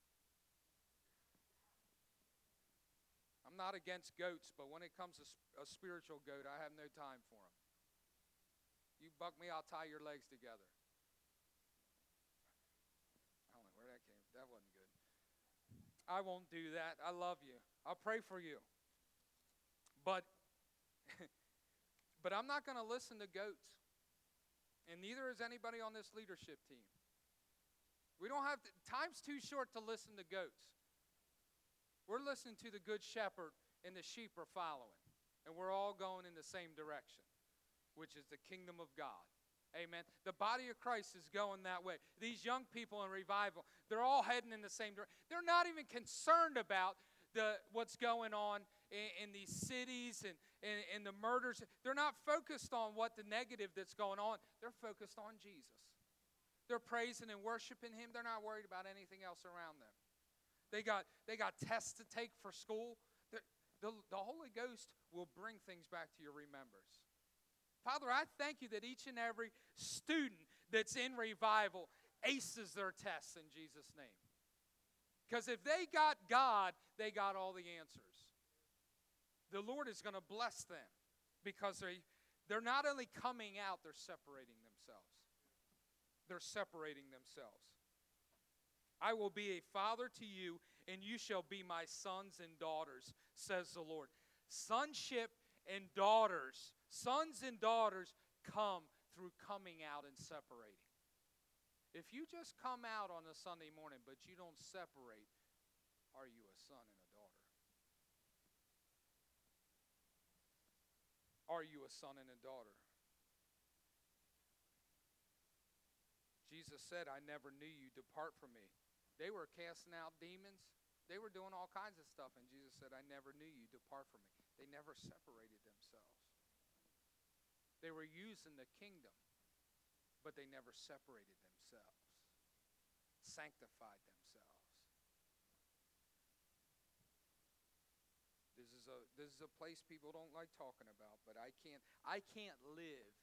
I'm not against goats, but when it comes to a spiritual goat, I have no time for them. You buck me, I'll tie your legs together. I don't know where that came from. That wasn't good. I won't do that. I love you. I'll pray for you. But I'm not going to listen to goats. And neither is anybody on this leadership team. We don't have time's too short to listen to goats. We're listening to the good shepherd, and the sheep are following. And we're all going in the same direction, which is the kingdom of God. Amen. The body of Christ is going that way. These young people in revival, they're all heading in the same direction. They're not even concerned about what's going on in these cities and the murders. They're not focused on what the negative that's going on. They're focused on Jesus. They're praising and worshiping Him. They're not worried about anything else around them. They got tests to take for school. The Holy Ghost will bring things back to your remembrance. Father, I thank You that each and every student that's in revival aces their tests in Jesus' name. Because if they got God, they got all the answers. The Lord is going to bless them because they're not only coming out, they're separating themselves. They're separating themselves. I will be a father to you, and you shall be my sons and daughters, says the Lord. Sonship and daughters, sons and daughters come through coming out and separating. If you just come out on a Sunday morning, but you don't separate, are you a son and a daughter? Are you a son and a daughter? Jesus said, I never knew you, depart from me. They were casting out demons. They were doing all kinds of stuff, and Jesus said, I never knew you, depart from me. They never separated themselves. They were using the kingdom, but they never separated themselves, sanctified themselves. This is a place people don't like talking about, but I can't live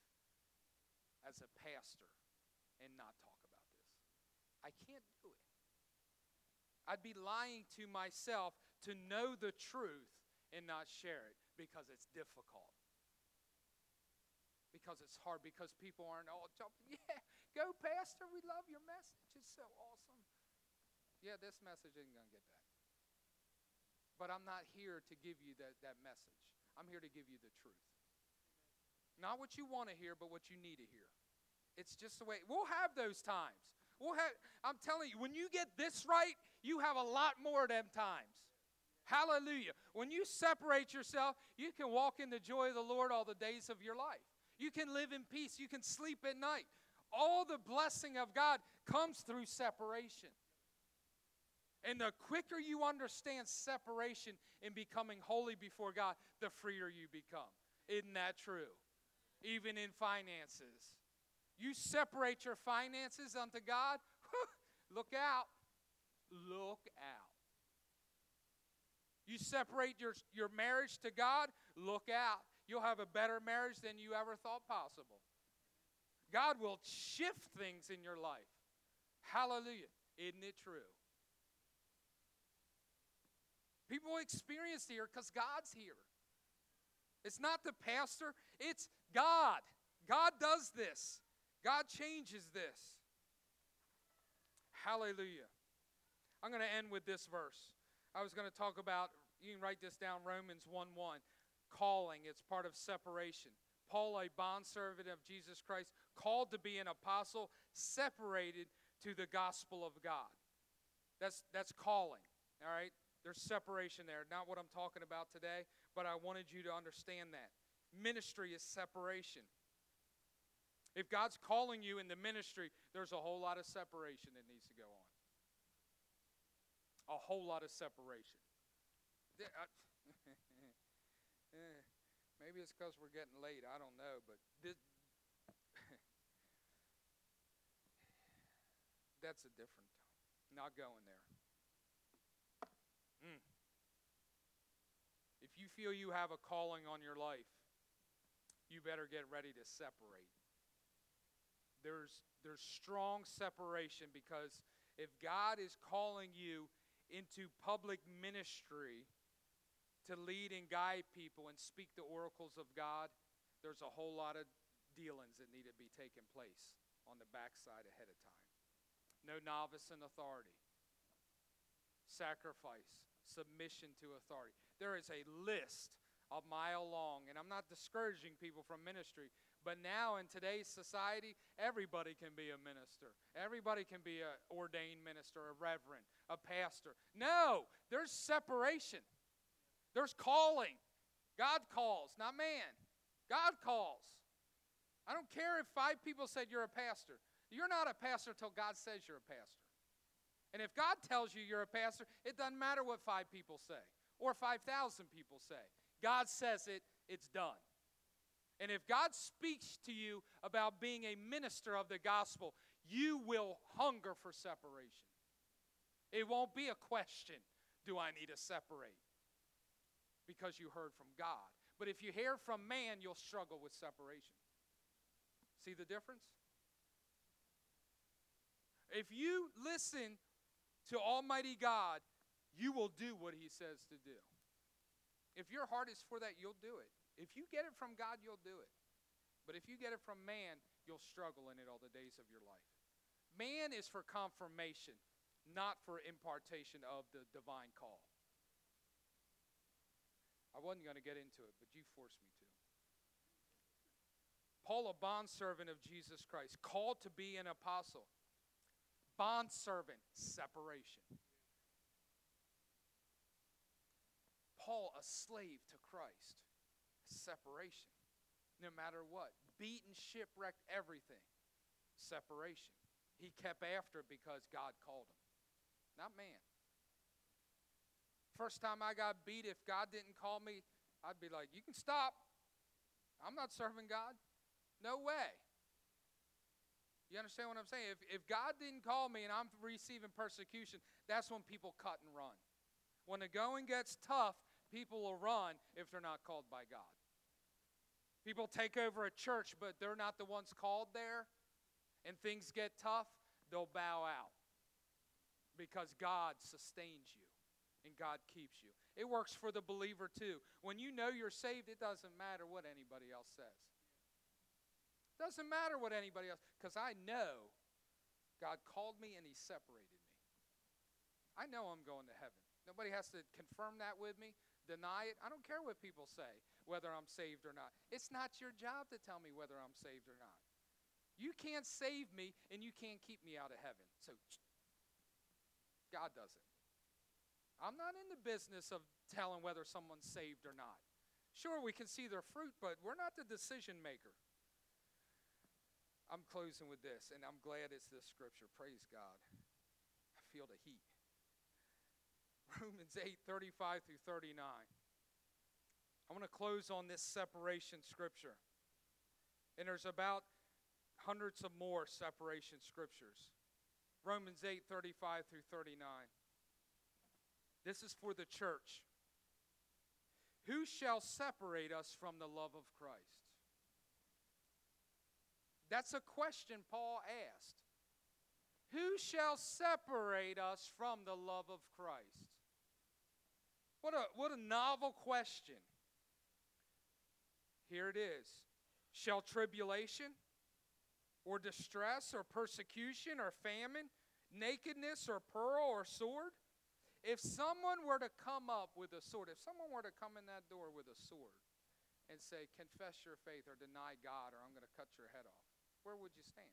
as a pastor and not talk about this. I can't do it. I'd be lying to myself to know the truth and not share it because it's difficult. Because it's hard, because people aren't all jumping, yeah, go Pastor, we love your message, it's so awesome. Yeah, this message isn't going to get that. But I'm not here to give you that message. I'm here to give you the truth. Not what you want to hear, but what you need to hear. It's just the way, we'll have those times. I'm telling you, when you get this right, you have a lot more of them times. Hallelujah. When you separate yourself, you can walk in the joy of the Lord all the days of your life. You can live in peace. You can sleep at night. All the blessing of God comes through separation. And the quicker you understand separation and becoming holy before God, the freer you become. Isn't that true? Even in finances. You separate your finances unto God, look out. Look out. You separate your marriage to God, look out. You'll have a better marriage than you ever thought possible. God will shift things in your life. Hallelujah. Isn't it true? People experience it here because God's here. It's not the pastor, it's God. God does this. God changes this. Hallelujah. I'm going to end with this verse. I was going to talk about, you can write this down, Romans 1:1. Calling, it's part of separation. Paul, a bondservant of Jesus Christ, called to be an apostle, separated to the gospel of God. That's calling, all right? There's separation there. Not what I'm talking about today, but I wanted you to understand that. Ministry is separation. If God's calling you in the ministry, there's a whole lot of separation that needs to go on. A whole lot of separation. Maybe it's because we're getting late. I don't know, but that's a different. Not going there. If you feel you have a calling on your life, you better get ready to separate. There's strong separation, because if God is calling you into public ministry to lead and guide people and speak the oracles of God, there's a whole lot of dealings that need to be taking place on the backside ahead of time. No novice in authority. Sacrifice. Submission to authority. There is a list a mile long, and I'm not discouraging people from ministry, but now in today's society, everybody can be a minister. Everybody can be an ordained minister, a reverend, a pastor. No, there's separation. There's calling. God calls, not man. God calls. I don't care if 5 people said you're a pastor. You're not a pastor till God says you're a pastor. And if God tells you you're a pastor, it doesn't matter what 5 people say or 5,000 people say. God says it, it's done. And if God speaks to you about being a minister of the gospel, you will hunger for separation. It won't be a question, do I need to separate? Because you heard from God. But if you hear from man, you'll struggle with separation. See the difference? If you listen to Almighty God, you will do what He says to do. If your heart is for that, you'll do it. If you get it from God, you'll do it. But if you get it from man, you'll struggle in it all the days of your life. Man is for confirmation, not for impartation of the divine call. I wasn't going to get into it, but you forced me to. Paul, a bondservant of Jesus Christ, called to be an apostle. Bondservant, separation. Paul, a slave to Christ, separation. No matter what, beaten, shipwrecked, everything, separation. He kept after it because God called him, not man. First time I got beat, if God didn't call me, I'd be like, you can stop. I'm not serving God. No way. You understand what I'm saying? If God didn't call me and I'm receiving persecution, that's when people cut and run. When the going gets tough, people will run if they're not called by God. People take over a church, but they're not the ones called there, and things get tough, they'll bow out. because God sustains you and God keeps you. It works for the believer too. When you know you're saved, it doesn't matter what anybody else says. It doesn't matter what anybody else, because I know God called me and He separated me. I know I'm going to heaven. Nobody has to confirm that with me, deny it. I don't care what people say, whether I'm saved or not. It's not your job to tell me whether I'm saved or not. You can't save me and you can't keep me out of heaven. So God does it. I'm not in the business of telling whether someone's saved or not. Sure, we can see their fruit, but we're not the decision maker. I'm closing with this, and I'm glad it's this scripture. Praise God. I feel the heat. Romans 8:35 through 39. I want to close on this separation scripture. And there's about hundreds of more separation scriptures. Romans 8:35 through 39. This is for the church. Who shall separate us from the love of Christ? That's a question Paul asked. Who shall separate us from the love of Christ? What a novel question. Here it is. Shall tribulation, or distress, or persecution, or famine, nakedness, or peril, or sword? If someone were to come up with a sword, if someone were to come in that door with a sword and say, confess your faith or deny God or I'm going to cut your head off, where would you stand?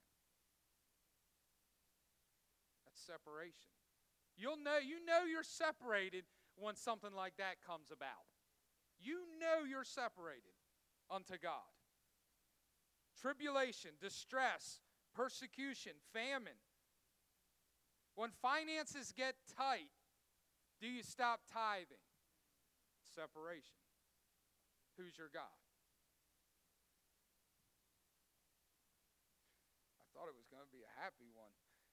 That's separation. You know you're separated when something like that comes about. You know you're separated unto God. Tribulation, distress, persecution, famine. When finances get tight, do you stop tithing? Separation. Who's your God? I thought it was going to be a happy one.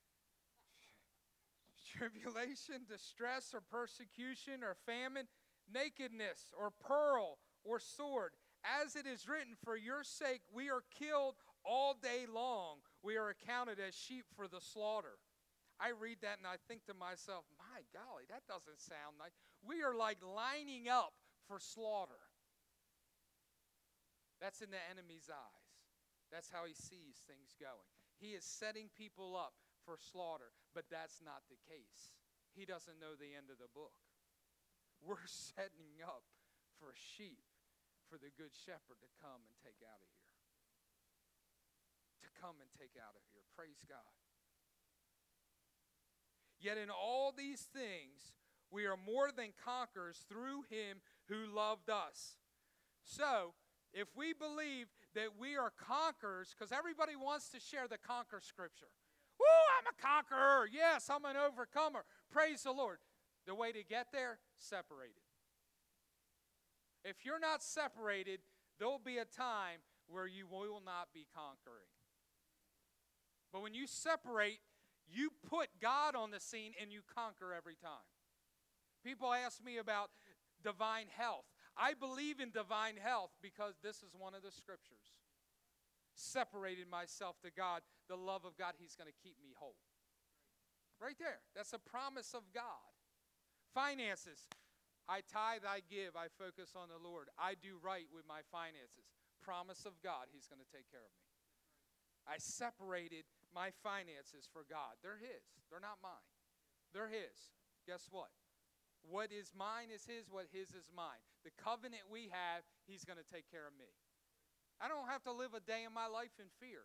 Tribulation, distress, or persecution, or famine, nakedness, or peril, or sword. As it is written, for your sake we are killed all day long. We are accounted as sheep for the slaughter. I read that and I think to myself, my golly, that doesn't sound nice. We are like lining up for slaughter. That's in the enemy's eyes. That's how he sees things going. He is setting people up for slaughter, but that's not the case. He doesn't know the end of the book. We're setting up for sheep, for the good shepherd to come and take out of here. To come and take out of here. Praise God. Yet in all these things, we are more than conquerors through him who loved us. So, if we believe that we are conquerors, because everybody wants to share the conquer scripture. Woo, I'm a conqueror. Yes, I'm an overcomer. Praise the Lord. The way to get there, separated. If you're not separated, there'll be a time where you will not be conquering. But when you separate, you put God on the scene and you conquer every time. People ask me about divine health. I believe in divine health because this is one of the scriptures. Separated myself to God, the love of God, He's going to keep me whole. Right there. That's a promise of God. Finances. I tithe, I give, I focus on the Lord. I do right with my finances. Promise of God, He's going to take care of me. I separated my finances for God. They're His. They're not mine. They're His. Guess what? What is mine is His. What His is mine. The covenant we have, He's going to take care of me. I don't have to live a day in my life in fear.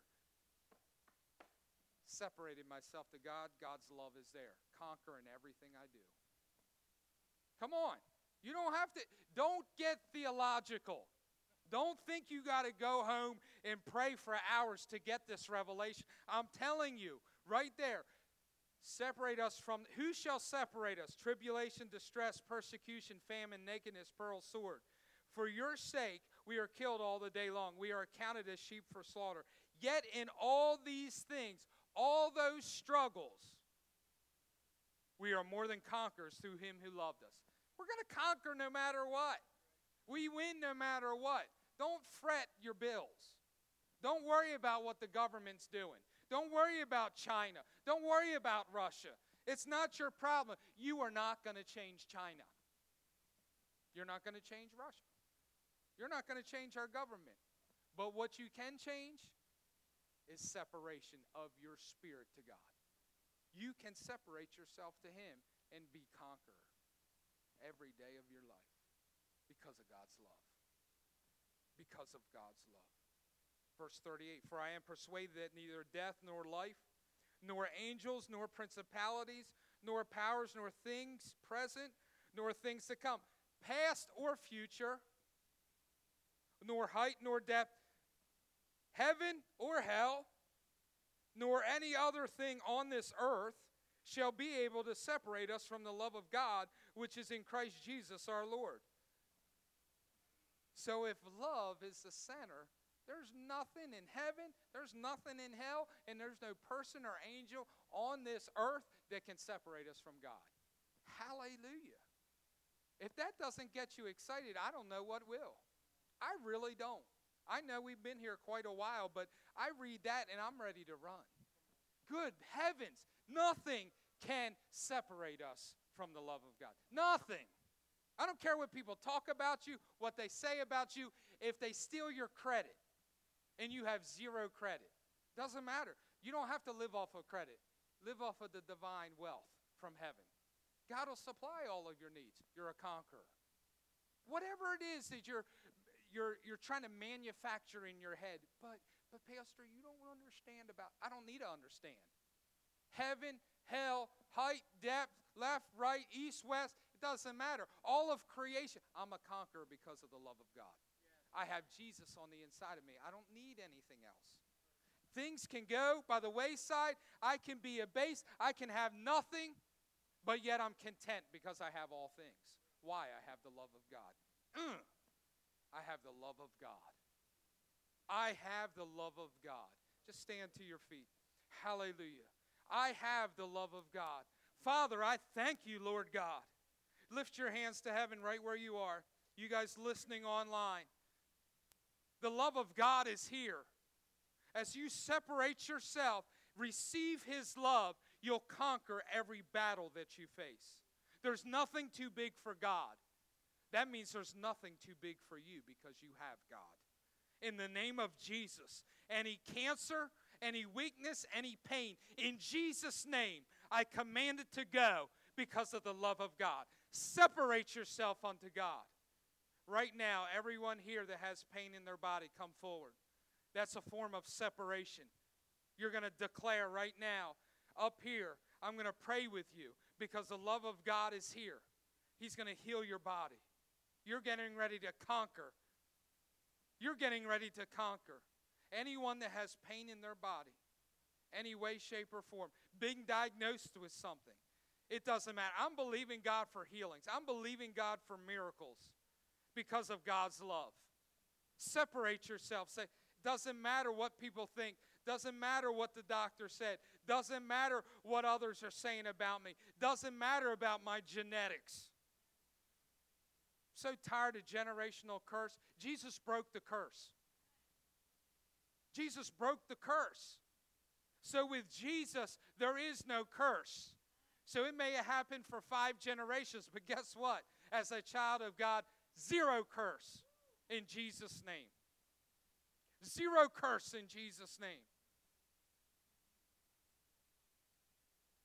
Separated myself to God. God's love is there. Conquering everything I do. Come on. You don't have to. Don't get theological. Don't think you got to go home and pray for hours to get this revelation. I'm telling you, right there, separate us from, who shall separate us? Tribulation, distress, persecution, famine, nakedness, peril, sword. For your sake, we are killed all the day long. We are accounted as sheep for slaughter. Yet in all these things, all those struggles, we are more than conquerors through Him who loved us. We're going to conquer no matter what. We win no matter what. Don't fret your bills. Don't worry about what the government's doing. Don't worry about China. Don't worry about Russia. It's not your problem. You are not going to change China. You're not going to change Russia. You're not going to change our government. But what you can change is separation of your spirit to God. You can separate yourself to Him and be conqueror every day of your life because of God's love. Because of God's love. Verse 38, for I am persuaded that neither death nor life, nor angels, nor principalities, nor powers, nor things present, nor things to come, past or future, nor height nor depth, heaven or hell, nor any other thing on this earth shall be able to separate us from the love of God, which is in Christ Jesus our Lord. So if love is the center, there's nothing in heaven, there's nothing in hell, and there's no person or angel on this earth that can separate us from God. Hallelujah. If that doesn't get you excited, I don't know what will. I really don't. I know we've been here quite a while, but I read that and I'm ready to run. Good heavens, nothing can separate us from the love of God. Nothing. I don't care what people talk about you, what they say about you. If they steal your credit and you have zero credit, doesn't matter. You don't have to live off of credit. Live off of the divine wealth from heaven. God will supply all of your needs. You're a conqueror. Whatever it is that you're trying to manufacture in your head, but Pastor, you don't understand about, I don't need to understand. Heaven, hell, height, depth, left, right, east, west, it doesn't matter. All of creation, I'm a conqueror because of the love of God. I have Jesus on the inside of me. I don't need anything else. Things can go by the wayside. I can be abased. I can have nothing, but yet I'm content because I have all things. Why? I have the love of God. I have the love of God. I have the love of God. Just stand to your feet. Hallelujah. I have the love of God. Father, I thank you, Lord God. Lift your hands to heaven right where you are. You guys listening online. The love of God is here. As you separate yourself, receive His love, you'll conquer every battle that you face. There's nothing too big for God. That means there's nothing too big for you because you have God. In the name of Jesus, any cancer, any weakness, any pain, in Jesus' name, I command it to go because of the love of God. Separate yourself unto God. Right now, everyone here that has pain in their body, come forward. That's a form of separation. You're going to declare right now, up here, I'm going to pray with you because the love of God is here. He's going to heal your body. You're getting ready to conquer. You're getting ready to conquer. Anyone that has pain in their body, any way, shape, or form, being diagnosed with something, it doesn't matter. I'm believing God for healings. I'm believing God for miracles because of God's love. Separate yourself. Say, doesn't matter what people think. Doesn't matter what the doctor said. Doesn't matter what others are saying about me. Doesn't matter about my genetics. So tired of generational curse. Jesus broke the curse. Jesus broke the curse. So with Jesus, there is no curse. So it may have happened for 5 generations, but guess what? As a child of God, 0 curse in Jesus' name. 0 curse in Jesus' name.